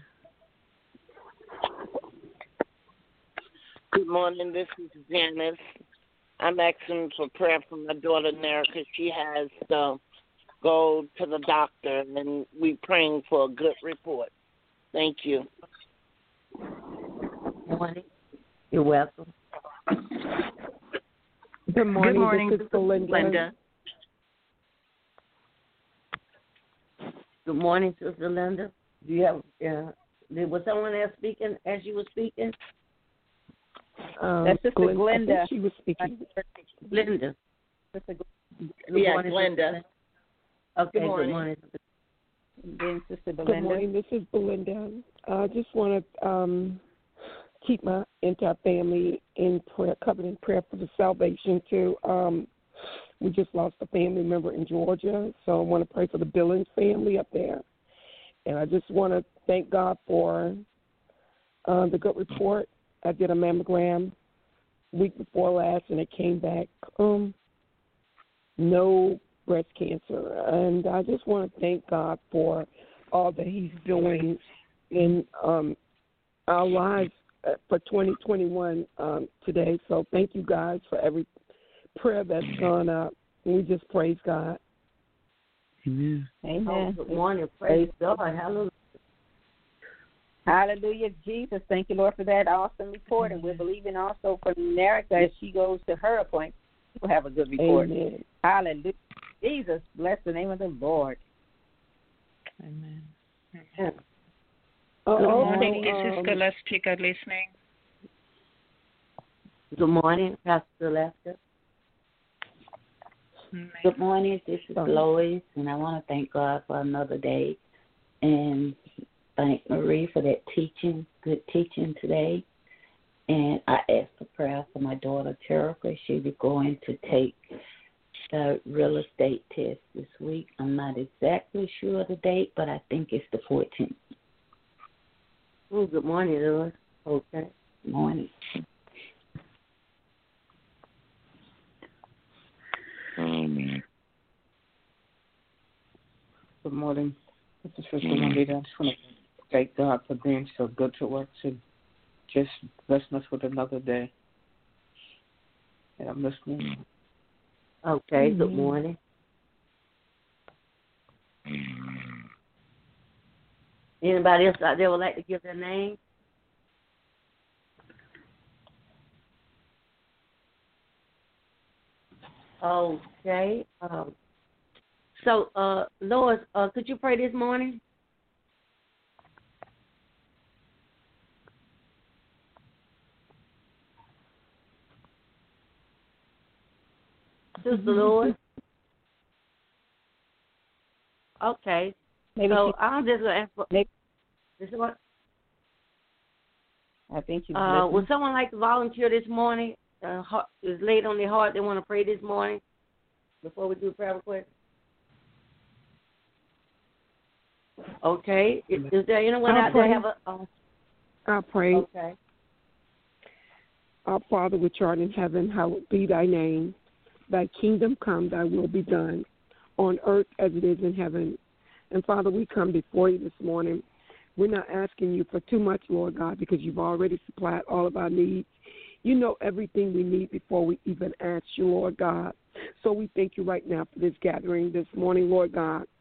Good morning, this is Janice. I'm asking for prayer for my daughter, Nara, because she has to go to the doctor, and we're praying for a good report. Thank you. Good morning. You're welcome. Good morning, Good morning. This is Belinda. Linda. Good morning, Sister Linda. Do you have? Uh, was someone else speaking as you were speaking? Um, That's Sister Glenn, Glenda. I think she was speaking. Linda. Sister Good Yeah, morning, Glenda. Sister. Okay, Good morning. good morning. Then Sister Good Belinda. morning, this is Belinda. I just want to um, keep my entire family in prayer, covered in prayer for the salvation too. Um, we just lost a family member in Georgia, so I want to pray for the Billings family up there. And I just want to thank God for uh, the good report. I did a mammogram week before last, and it came back um, no breast cancer. And I just want to thank God for all that he's doing in um, our lives for twenty twenty-one um, today. So thank you guys for every prayer that's gone up. And we just praise God. Amen. Amen. Oh, good morning. Praise God. Hallelujah. Hallelujah, Jesus. Thank you, Lord, for that awesome report. And we're believing also for America as she goes to her appointment. We'll have a good report. Amen. Hallelujah. Jesus, bless the name of the Lord. Amen. Amen. Uh, Good also, morning. This is um, Scholastica listening. Good morning, Pastor Lester. Good morning, this is Lois, and I want to thank God for another day and thank Marie for that teaching, good teaching today. And I asked for prayer for my daughter, Terica. She'll be going to take the real estate test this week. I'm not exactly sure of the date, but I think it's the fourteenth. Oh, good morning, Lord. Okay. Good morning. Amen. Good morning. This is Sister Juanita. I just want to thank God for being so good to us and just blessing us with another day. And I'm listening. Okay, Mm-hmm. good morning. Anybody else out there would like to give their name? Okay. Um, so, uh, Lois, uh, could you pray this morning? Sister Lois? Okay. Maybe so she, I'm just going to ask for... maybe, This is what, I think you uh, would someone like to volunteer this morning? Uh, is laid on their heart they want to pray this morning before we do prayer request? Okay. Is, is there anyone I'll out pray. there have a... Uh, I pray. okay. Our Father which art in heaven, hallowed be thy name. Thy kingdom come, thy will be done, on earth as it is in heaven. And, Father, we come before you this morning. We're not asking you for too much, Lord God, because you've already supplied all of our needs. You know everything we need before we even ask you, Lord God. So we thank you right now for this gathering this morning, Lord God.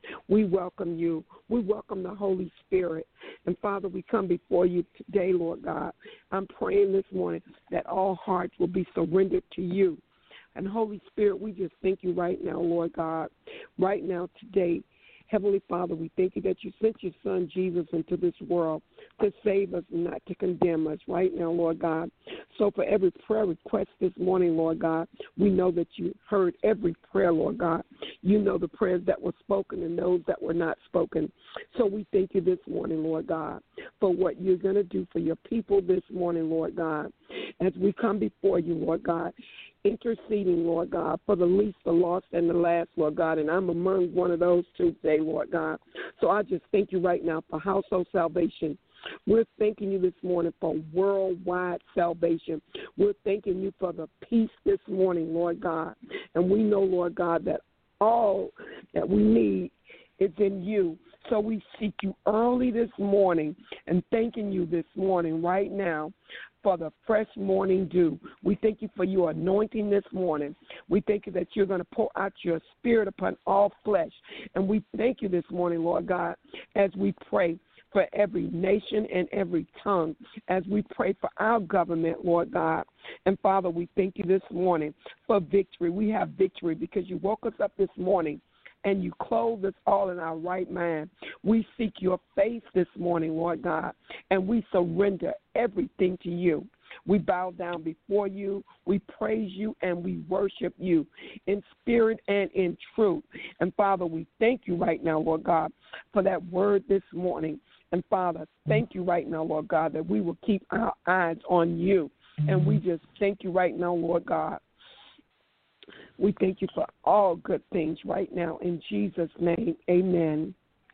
We welcome you. We welcome the Holy Spirit. And, Father, we come before you today, Lord God. I'm praying this morning that all hearts will be surrendered to you. And, Holy Spirit, we just thank you right now, Lord God, right now today. Heavenly Father, we thank you that you sent your son Jesus into this world to save us and not to condemn us right now, Lord God. So for every prayer request this morning, Lord God, we know that you heard every prayer, Lord God. You know the prayers that were spoken and those that were not spoken. So we thank you this morning, Lord God, for what you're going to do for your people this morning, Lord God, as we come before you, Lord God, interceding, Lord God, for the least, the lost, and the last, Lord God. And I'm among one of those two today, Lord God. So I just thank you right now for household salvation. We're thanking you this morning for worldwide salvation. We're thanking you for the peace this morning, Lord God. And we know, Lord God, that all that we need is in you. So we seek you early this morning and thanking you this morning right now for the fresh morning dew. We thank you for your anointing this morning. We thank you that you're going to pour out your spirit upon all flesh. And we thank you this morning, Lord God, as we pray for every nation and every tongue, as we pray for our government, Lord God. And, Father, we thank you this morning for victory. We have victory because you woke us up this morning and you clothe us all in our right mind. We seek your face this morning, Lord God, and we surrender everything to you. We bow down before you, we praise you, and we worship you in spirit and in truth. And, Father, we thank you right now, Lord God, for that word this morning. And, Father, thank you right now, Lord God, that we will keep our eyes on you. And we just thank you right now, Lord God. We thank you for all good things right now. In Jesus' name, amen.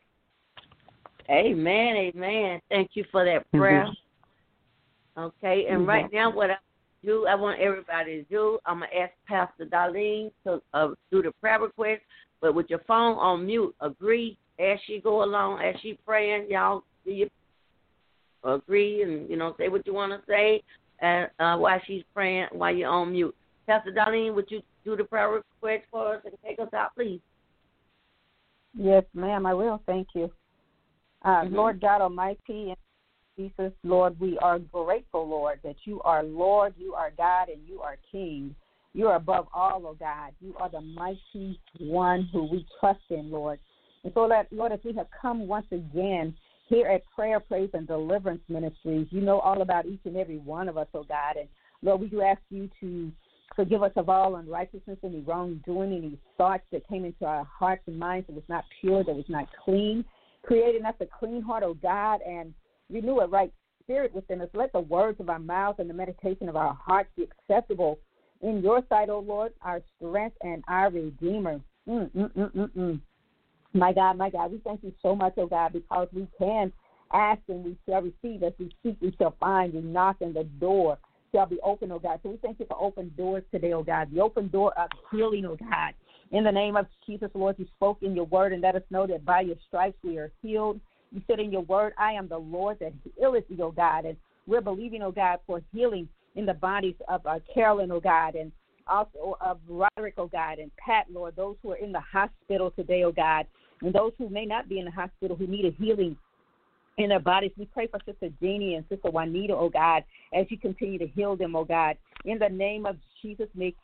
Amen, amen. Thank you for that prayer. Mm-hmm. Okay, and mm-hmm. right now what I do, I want everybody to do, I'm going to ask Pastor Darlene to uh, do the prayer request, but with your phone on mute, agree as she go along, as she praying, y'all do you agree and, you know, say what you want to say and, uh, while she's praying, while you're on mute. Pastor Darlene, would you do the prayer request for us and take us out, please? Yes, ma'am, I will. Thank you. Uh, mm-hmm. Lord God Almighty, and Jesus, Lord, we are grateful, Lord, that you are Lord, you are God, and you are King. You are above all, oh God. You are the mighty one who we trust in, Lord. And so, Lord, as we have come once again here at Prayer, Praise, and Deliverance Ministries, you know all about each and every one of us, oh God. And, Lord, we do ask you to forgive us of all unrighteousness, any wrongdoing, any thoughts that came into our hearts and minds that was not pure, that was not clean. Creating us a clean heart, O God, and renew a right spirit within us. Let the words of our mouths and the meditation of our hearts be acceptable in your sight, O Lord, our strength and our Redeemer. Mm, mm, mm, mm, mm. My God, my God, we thank you so much, O God, because we can ask and we shall receive. As we seek, we shall find. We knock and the door shall be open, oh God. So we thank you for open doors today, oh God. The open door of healing, oh God. In the name of Jesus, Lord, you spoke in your word and let us know that by your stripes we are healed. You said in your word, I am the Lord that healeth thee, oh God. And we're believing, oh God, for healing in the bodies of uh, Carolyn, oh God, and also of Roderick, oh God, and Pat, Lord, those who are in the hospital today, oh God, and those who may not be in the hospital who need a healing in their bodies. We pray for Sister Jeannie and Sister Juanita, oh God, as you continue to heal them, oh God. In the name of Jesus, in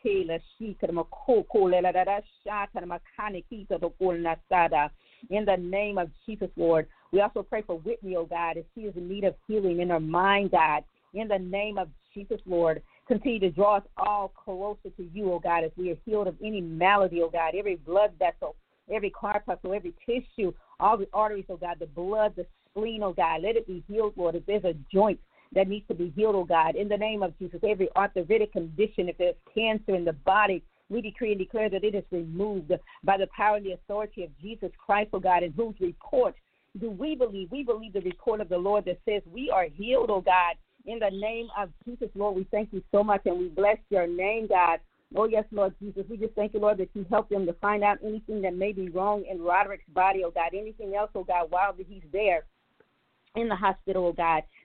the name of Jesus, Lord. We also pray for Whitney, oh God, as she is in need of healing in her mind, God. In the name of Jesus, Lord, continue to draw us all closer to you, oh God, as we are healed of any malady, oh God, every blood vessel, every corpuscle, every tissue, all the arteries, oh God, the blood, the spleen, oh God, let it be healed, Lord. If there's a joint that needs to be healed, oh God, in the name of Jesus, every arthritic condition, if there's cancer in the body, we decree and declare that it is removed by the power and the authority of Jesus Christ, oh God, in whose report do we believe? We believe the report of the Lord that says we are healed, oh God, in the name of Jesus, Lord. We thank you so much and we bless your name, God. Oh, yes, Lord Jesus. We just thank you, Lord, that you help them to find out anything that may be wrong in Roderick's body, oh God, anything else, oh God, while he's there in the hospital, oh God,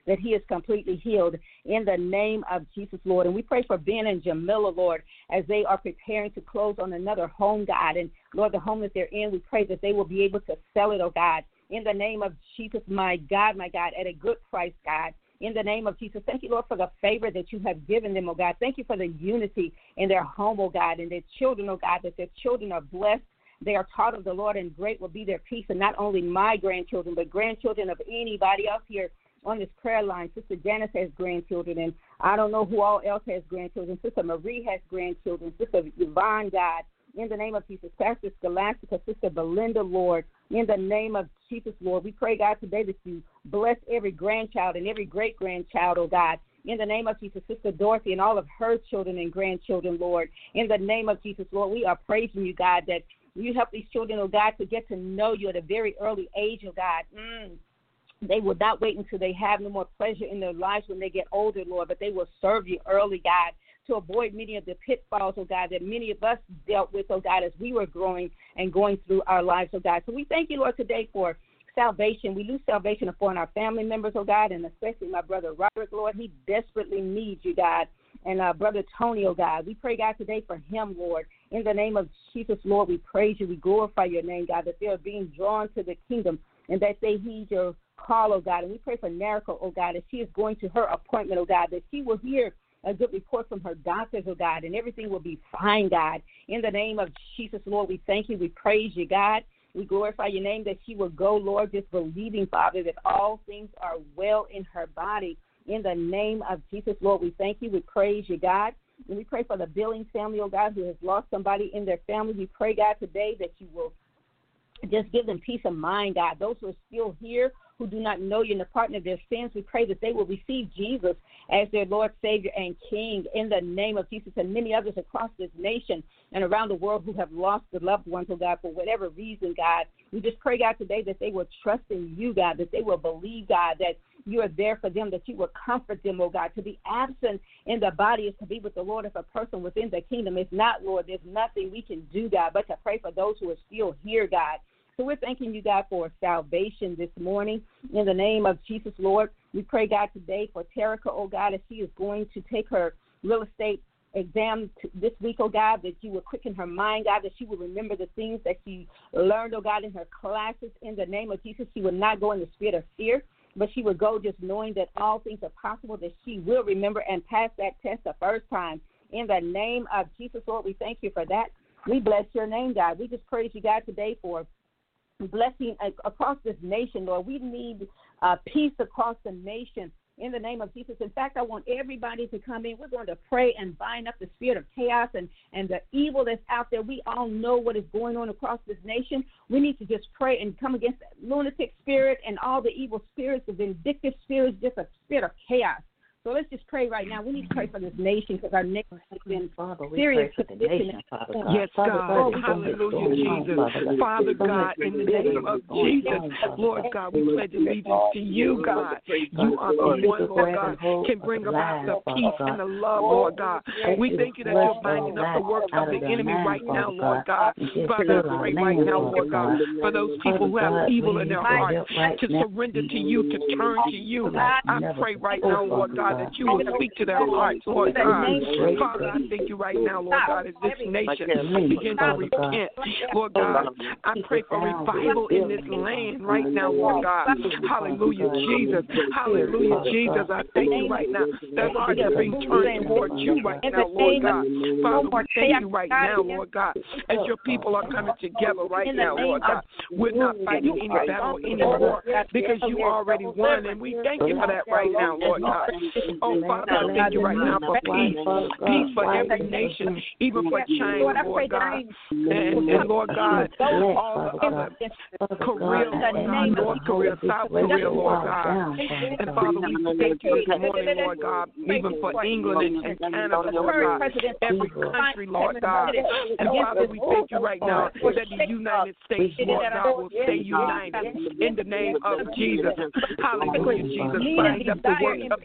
that he is completely healed in the name of Jesus, Lord. And we pray for Ben and Jamila, Lord, as they are preparing to close on another home, God. And, Lord, the home that they're in, we pray that they will be able to sell it, oh, God, in the name of Jesus, my God, my God, at a good price, God. In the name of Jesus, thank you, Lord, for the favor that you have given them, oh, God. Thank you for the unity in their home, oh, God, and their children, oh, God, that their children are blessed. They are taught of the Lord, and great will be their peace. And not only my grandchildren, but grandchildren of anybody else here on this prayer line. Sister Janice has grandchildren, and I don't know who all else has grandchildren. Sister Marie has grandchildren. Sister Yvonne, God, in the name of Jesus. Pastor Scholastica, Sister Belinda, Lord, in the name of Jesus, Lord. We pray, God, today that you bless every grandchild and every great-grandchild, oh, God. In the name of Jesus, Sister Dorothy and all of her children and grandchildren, Lord. In the name of Jesus, Lord, we are praising you, God, that you help these children, oh, God, to get to know you at a very early age, oh, God. Mm. They will not wait until they have no more pleasure in their lives when they get older, Lord, but they will serve you early, God, to avoid many of the pitfalls, oh, God, that many of us dealt with, oh, God, as we were growing and going through our lives, oh, God. So we thank you, Lord, today for salvation. We lose salvation upon our family members, oh, God, and especially my brother Robert, Lord. He desperately needs you, God. And uh, Brother Tony, oh, God, we pray, God, today for him, Lord. In the name of Jesus, Lord, we praise you. We glorify your name, God, that they are being drawn to the kingdom and that they heed your call, oh, God. And we pray for Nerica, oh, God, as she is going to her appointment, oh, God, that she will hear a good report from her doctors, oh, God, and everything will be fine, God. In the name of Jesus, Lord, we thank you. We praise you, God. We glorify your name that she will go, Lord, just believing, Father, that all things are well in her body. In the name of Jesus, Lord, we thank you. We praise you, God. And we pray for the Billings family, oh, God, who has lost somebody in their family. We pray, God, today that you will just give them peace of mind, God. Those who are still here, who do not know you in the pardon of their sins, we pray that they will receive Jesus as their Lord, Savior, and King in the name of Jesus, and many others across this nation and around the world who have lost their loved ones, oh, God, for whatever reason, God. We just pray, God, today that they will trust in you, God, that they will believe, God, that you are there for them, that you will comfort them, oh, God. To be absent in the body is to be with the Lord. If a person within the kingdom is not, Lord, there's nothing we can do, God, but to pray for those who are still here, God. So we're thanking you, God, for salvation this morning. In the name of Jesus, Lord, we pray, God, today for Terica, oh, God, as she is going to take her real estate exam this week, oh, God, that you will quicken her mind, God, that she will remember the things that she learned, oh, God, in her classes. In the name of Jesus, she will not go in the spirit of fear, but she will go just knowing that all things are possible, that she will remember and pass that test the first time. In the name of Jesus, Lord, we thank you for that. We bless your name, God. We just praise you, God, today for blessing across this nation, Lord. We need uh, peace across the nation in the name of Jesus. In fact, I want everybody to come in. We're going to pray and bind up the spirit of chaos and, and the evil that's out there. We all know what is going on across this nation. We need to just pray and come against that lunatic spirit and all the evil spirits, the vindictive spirits, just a spirit of chaos. So let's just pray right now. We need to pray for this nation because our nation has been Father, we serious pray for the nation, Father God. Yes, Father God. God, Hallelujah, Jesus. Father God, in the name of Jesus, Lord God, we pledge allegiance to you, God. You are the one, Lord God, can bring about the peace and the love, Lord God. We thank you that you're binding up the work of the enemy right now, Lord God. Father, I pray right now, Lord God, for those people who have evil in their hearts to surrender to you, to turn to you. I pray right now, Lord God, that you will speak to their hearts, Lord God. Father, I thank you right now, Lord God, as this nation begins to repent. Lord God, I pray for revival in this land right now, Lord God. Hallelujah, Jesus. Hallelujah, Jesus. I thank you right now that hearts are being turned towards you right now, Lord God. Father, we thank you right now, Lord God, as your people are coming together right now, Lord God. We're not fighting any battle anymore because you already won, and we thank you for that right now, Lord God. Oh, Father, I thank you right now for peace. Peace for every nation, even for China, Lord God. And, and Lord God, all the other Korea, Lord God, North Korea, South Korea, Lord God. And Father, we thank you this morning, Lord God, even for England and, and Canada, Lord God, every country, Lord God. And Father, we thank you right now that the United States, Lord God, will stay united in the name of Jesus. Hallelujah, Jesus. Bind up the work of the enemy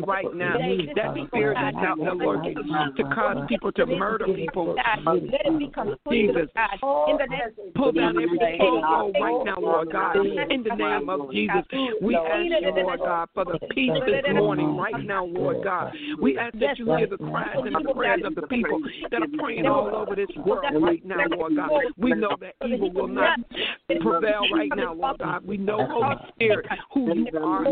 right now. That spirit that's out there lurking to cause people to murder people. Let it become Jesus, pull down every stronghold right now, Lord God. In the name of Jesus, we ask you, Lord God, for the peace this morning right now, Lord God. We ask that you hear the cries and the prayers of the people that are praying all over this world right now, Lord God. We know that evil will not prevail right now, Lord God. We know, Holy Spirit, who you are.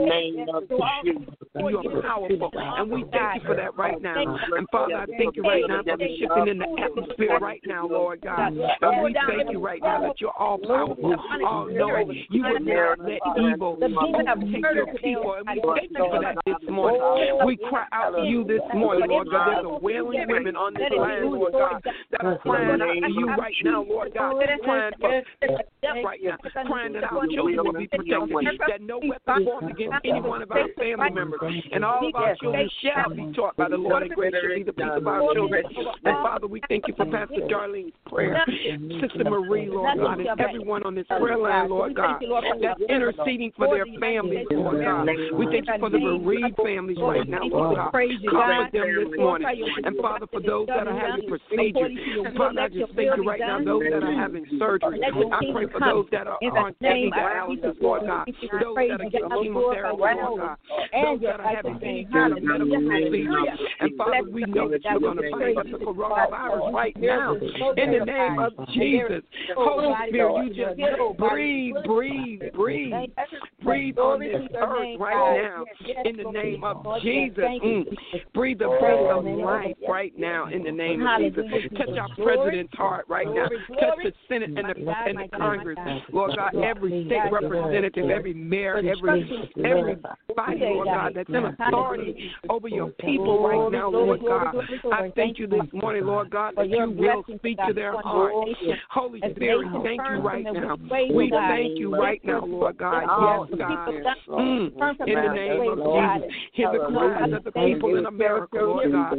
You are powerful, and we thank you for that right now. And Father, I thank you right now for the shifting in the atmosphere right now, Lord God. And we thank you right now that you're all powerful, all knowing. You would not let evil take your people, and we thank you for that this morning. We cry out to you this morning, Lord God. There's a wailing women on this land, Lord God, that are crying out to you right now, Lord God. Crying for right now, crying that our children will be protected, that no weapon formed against any one of our family members, and all of our children shall be taught by the Lord, and great shall be the peace of our children. And Father, we thank you for Pastor Darlene's prayer, Sister Marie, Lord God, and everyone on this prayer line, Lord God, that's interceding for their families, Lord God. We thank you for the bereaved families right now, Lord God. Comfort them this morning. And Father, for those that are having procedures, Father, I just thank you right now, those that are having surgery. I pray for those that are on taking dialysis, Lord God. Those that are getting chemotherapy, Lord God. Those that are having any kind of medical procedure. And Father, we know that you're going to bring us the coronavirus right now. In the name of Jesus. Holy Spirit, you just breathe, breathe, breathe. Breathe on this earth right now. In the name of Jesus. Mm. Breathe the breath of life right now in the name of Jesus. Touch our president's heart right now. Touch the Senate and the, and the Congress. Lord God, every state representative, every mayor, every everybody, Lord God, that's in authority over your people right now, Lord God. I thank you this morning, Lord God, that you will speak to their heart. Holy Spirit, thank you right now. We thank you right now, Lord God. Yes, God. Mm. In the name of Jesus, hear the cries of the people in America, Lord God.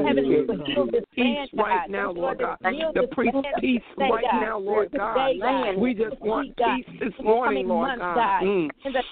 Peace right now, Lord God. The priest, peace right now, Lord God. We just want peace this morning, Lord God. Mm.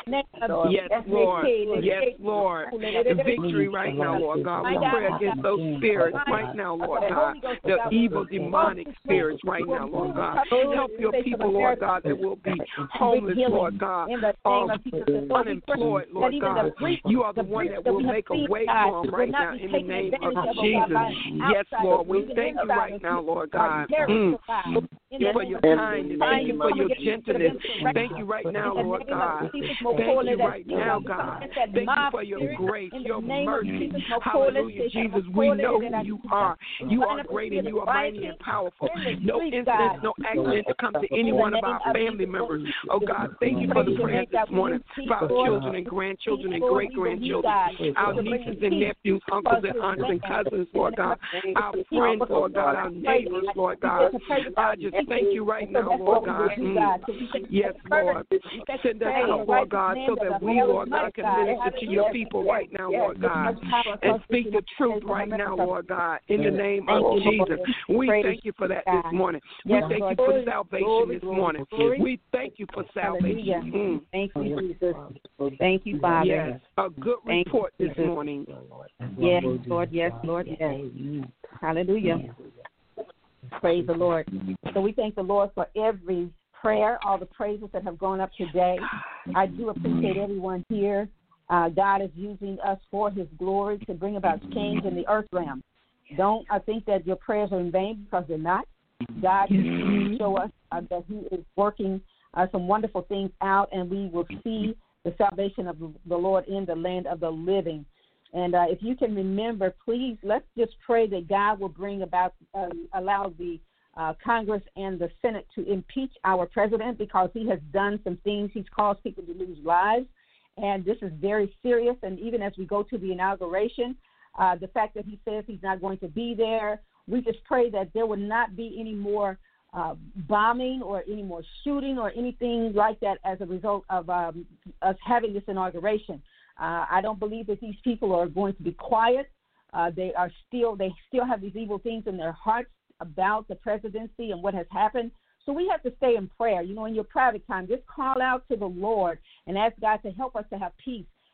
Yes, Lord. Yes, Lord. Victory right now, Lord God. We pray against those spirits right now, Lord God. The evil demonic spirits right now, Lord God. Help your people, Lord God, that will be homeless, Lord God. Um, unemployed, Lord God. You are the one that will make a way for them right now in the name of Jesus. Yes, Lord. We thank you right now, Lord God. Mm. For your kindness. Thank you for your gentleness. Thank you right now, Lord God. Thank you right now, God. Thank you for your grace, your mercy. Hallelujah, Jesus. We know who you are. You are great and you are mighty and powerful. No incidents, no accidents come to any one of our family members. Oh, God, thank you for the prayers this morning for our children and grandchildren and great-grandchildren, our nieces and nephews, uncles and aunts and cousins, Lord God, our friends, Lord God, our neighbors, Lord God. I just thank you right now, Lord God. Mm. Yes, Lord. Send us out, Lord God, so that we, Lord God, can minister to your people right now, Lord God, and speak the truth right now, Lord God, in the name of Jesus. We thank you for that this morning. We thank you for salvation this morning. We thank you for salvation. Mm. Thank you, Jesus. Thank you, Father. Yes, a good report this morning. Yes, Lord. Yes, Lord. Yes. Hallelujah. Praise the Lord. So we thank the Lord for every prayer, all the praises that have gone up today. I do appreciate everyone here. Uh, God is using us for his glory to bring about change in the earth realm. Don't I think that your prayers are in vain, because they're not. God is going to show us uh, that he is working uh, some wonderful things out, and we will see the salvation of the Lord in the land of the living. And uh, if you can remember, please, let's just pray that God will bring about, uh, allow the uh, Congress and the Senate to impeach our president, because he has done some things. He's caused people to lose lives, and this is very serious. And even as we go to the inauguration, uh, the fact that he says he's not going to be there, we just pray that there will not be any more uh, bombing or any more shooting or anything like that as a result of um, us having this inauguration. Uh, I don't believe that these people are going to be quiet. Uh, they are still, they still have these evil things in their hearts about the presidency and what has happened. So we have to stay in prayer. You know, in your private time, just call out to the Lord and ask God to help us to have peace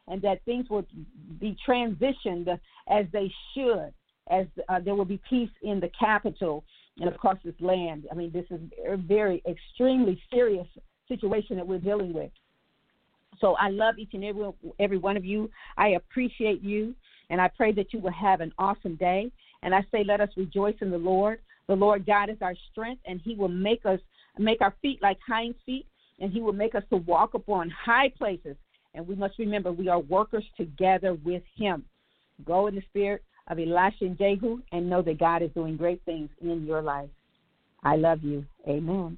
and that things will be transitioned as they should, as uh, there will be peace in the capital and across this land. I mean, this is a very extremely serious situation that we're dealing with. So I love each and every, every one of you. I appreciate you, and I pray that you will have an awesome day. And I say, let us rejoice in the Lord. The Lord God is our strength, and he will make us make our feet like hind feet, and he will make us to walk upon high places. And we must remember we are workers together with him. Go in the spirit of Elisha and Jehu and know that God is doing great things in your life. I love you. Amen.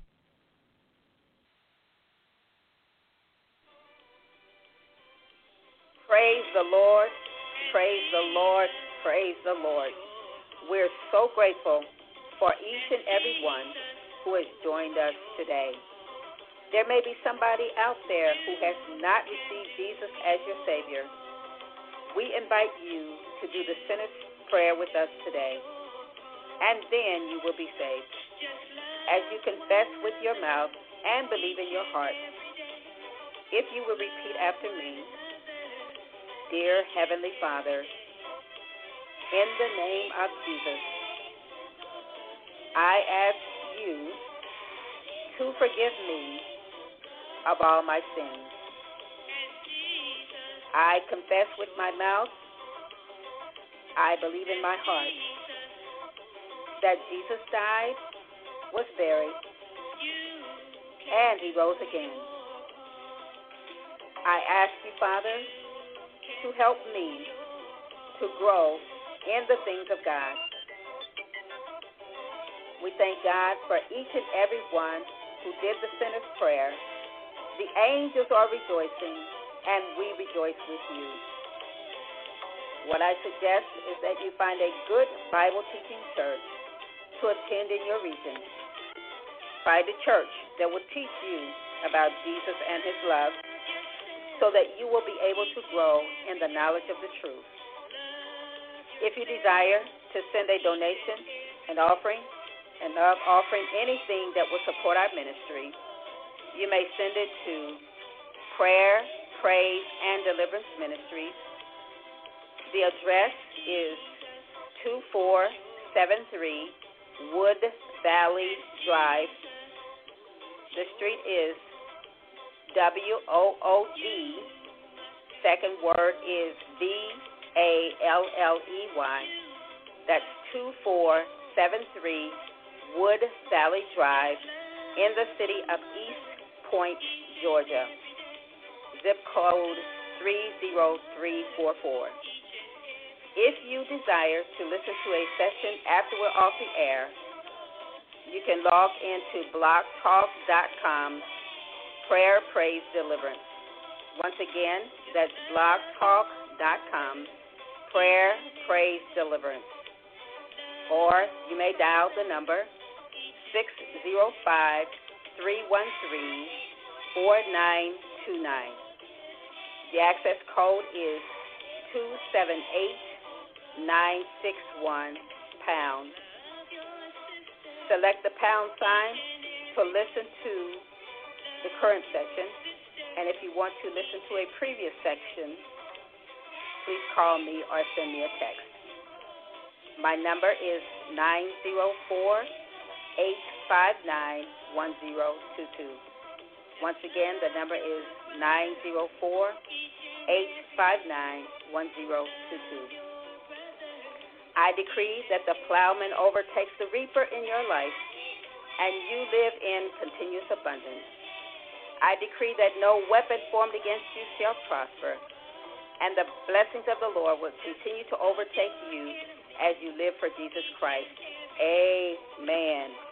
Praise the Lord, praise the Lord, praise the Lord. We're so grateful for each and every one who has joined us today. There may be somebody out there who has not received Jesus as your Savior. We invite you to do the sinner's prayer with us today, and then you will be saved. As you confess with your mouth and believe in your heart, if you will repeat after me, dear Heavenly Father, in the name of Jesus, I ask you to forgive me of all my sins. I confess with my mouth, I believe in my heart that Jesus died, was buried, and he rose again. I ask you, Father, to help me to grow in the things of God. We thank God for each and every one who did the sinner's prayer. The angels are rejoicing, and we rejoice with you. What I suggest is that you find a good Bible teaching church to attend in your region. Find a church that will teach you about Jesus and his love, so that you will be able to grow in the knowledge of the truth. If you desire to send a donation, an offering, and of offering anything that will support our ministry, you may send it to Prayer, Praise, and Deliverance Ministries. The address is two four seven three Wood Valley Drive. The street is W O O D, second word is V A L L E Y. That's two four seven three Wood Valley Drive in the city of East Point, Georgia. Zip code three zero three four four. If you desire to listen to a session after we're off the air, you can log into blog talk dot com. Prayer, Praise, Deliverance. Once again, that's blog talk dot com. Prayer, Praise, Deliverance. Or you may dial the number six zero five, three one three, four nine two nine. The access code is two seven eight, nine six one, pound. Select the pound sign to listen to the current section, and if you want to listen to a previous section, please call me or send me a text. My number is nine zero four, eight five nine, one zero two two. Once again, the number is nine zero four, eight five nine, one zero two two. I decree that the plowman overtakes the reaper in your life, and you live in continuous abundance. I decree that no weapon formed against you shall prosper, and the blessings of the Lord will continue to overtake you as you live for Jesus Christ. Amen.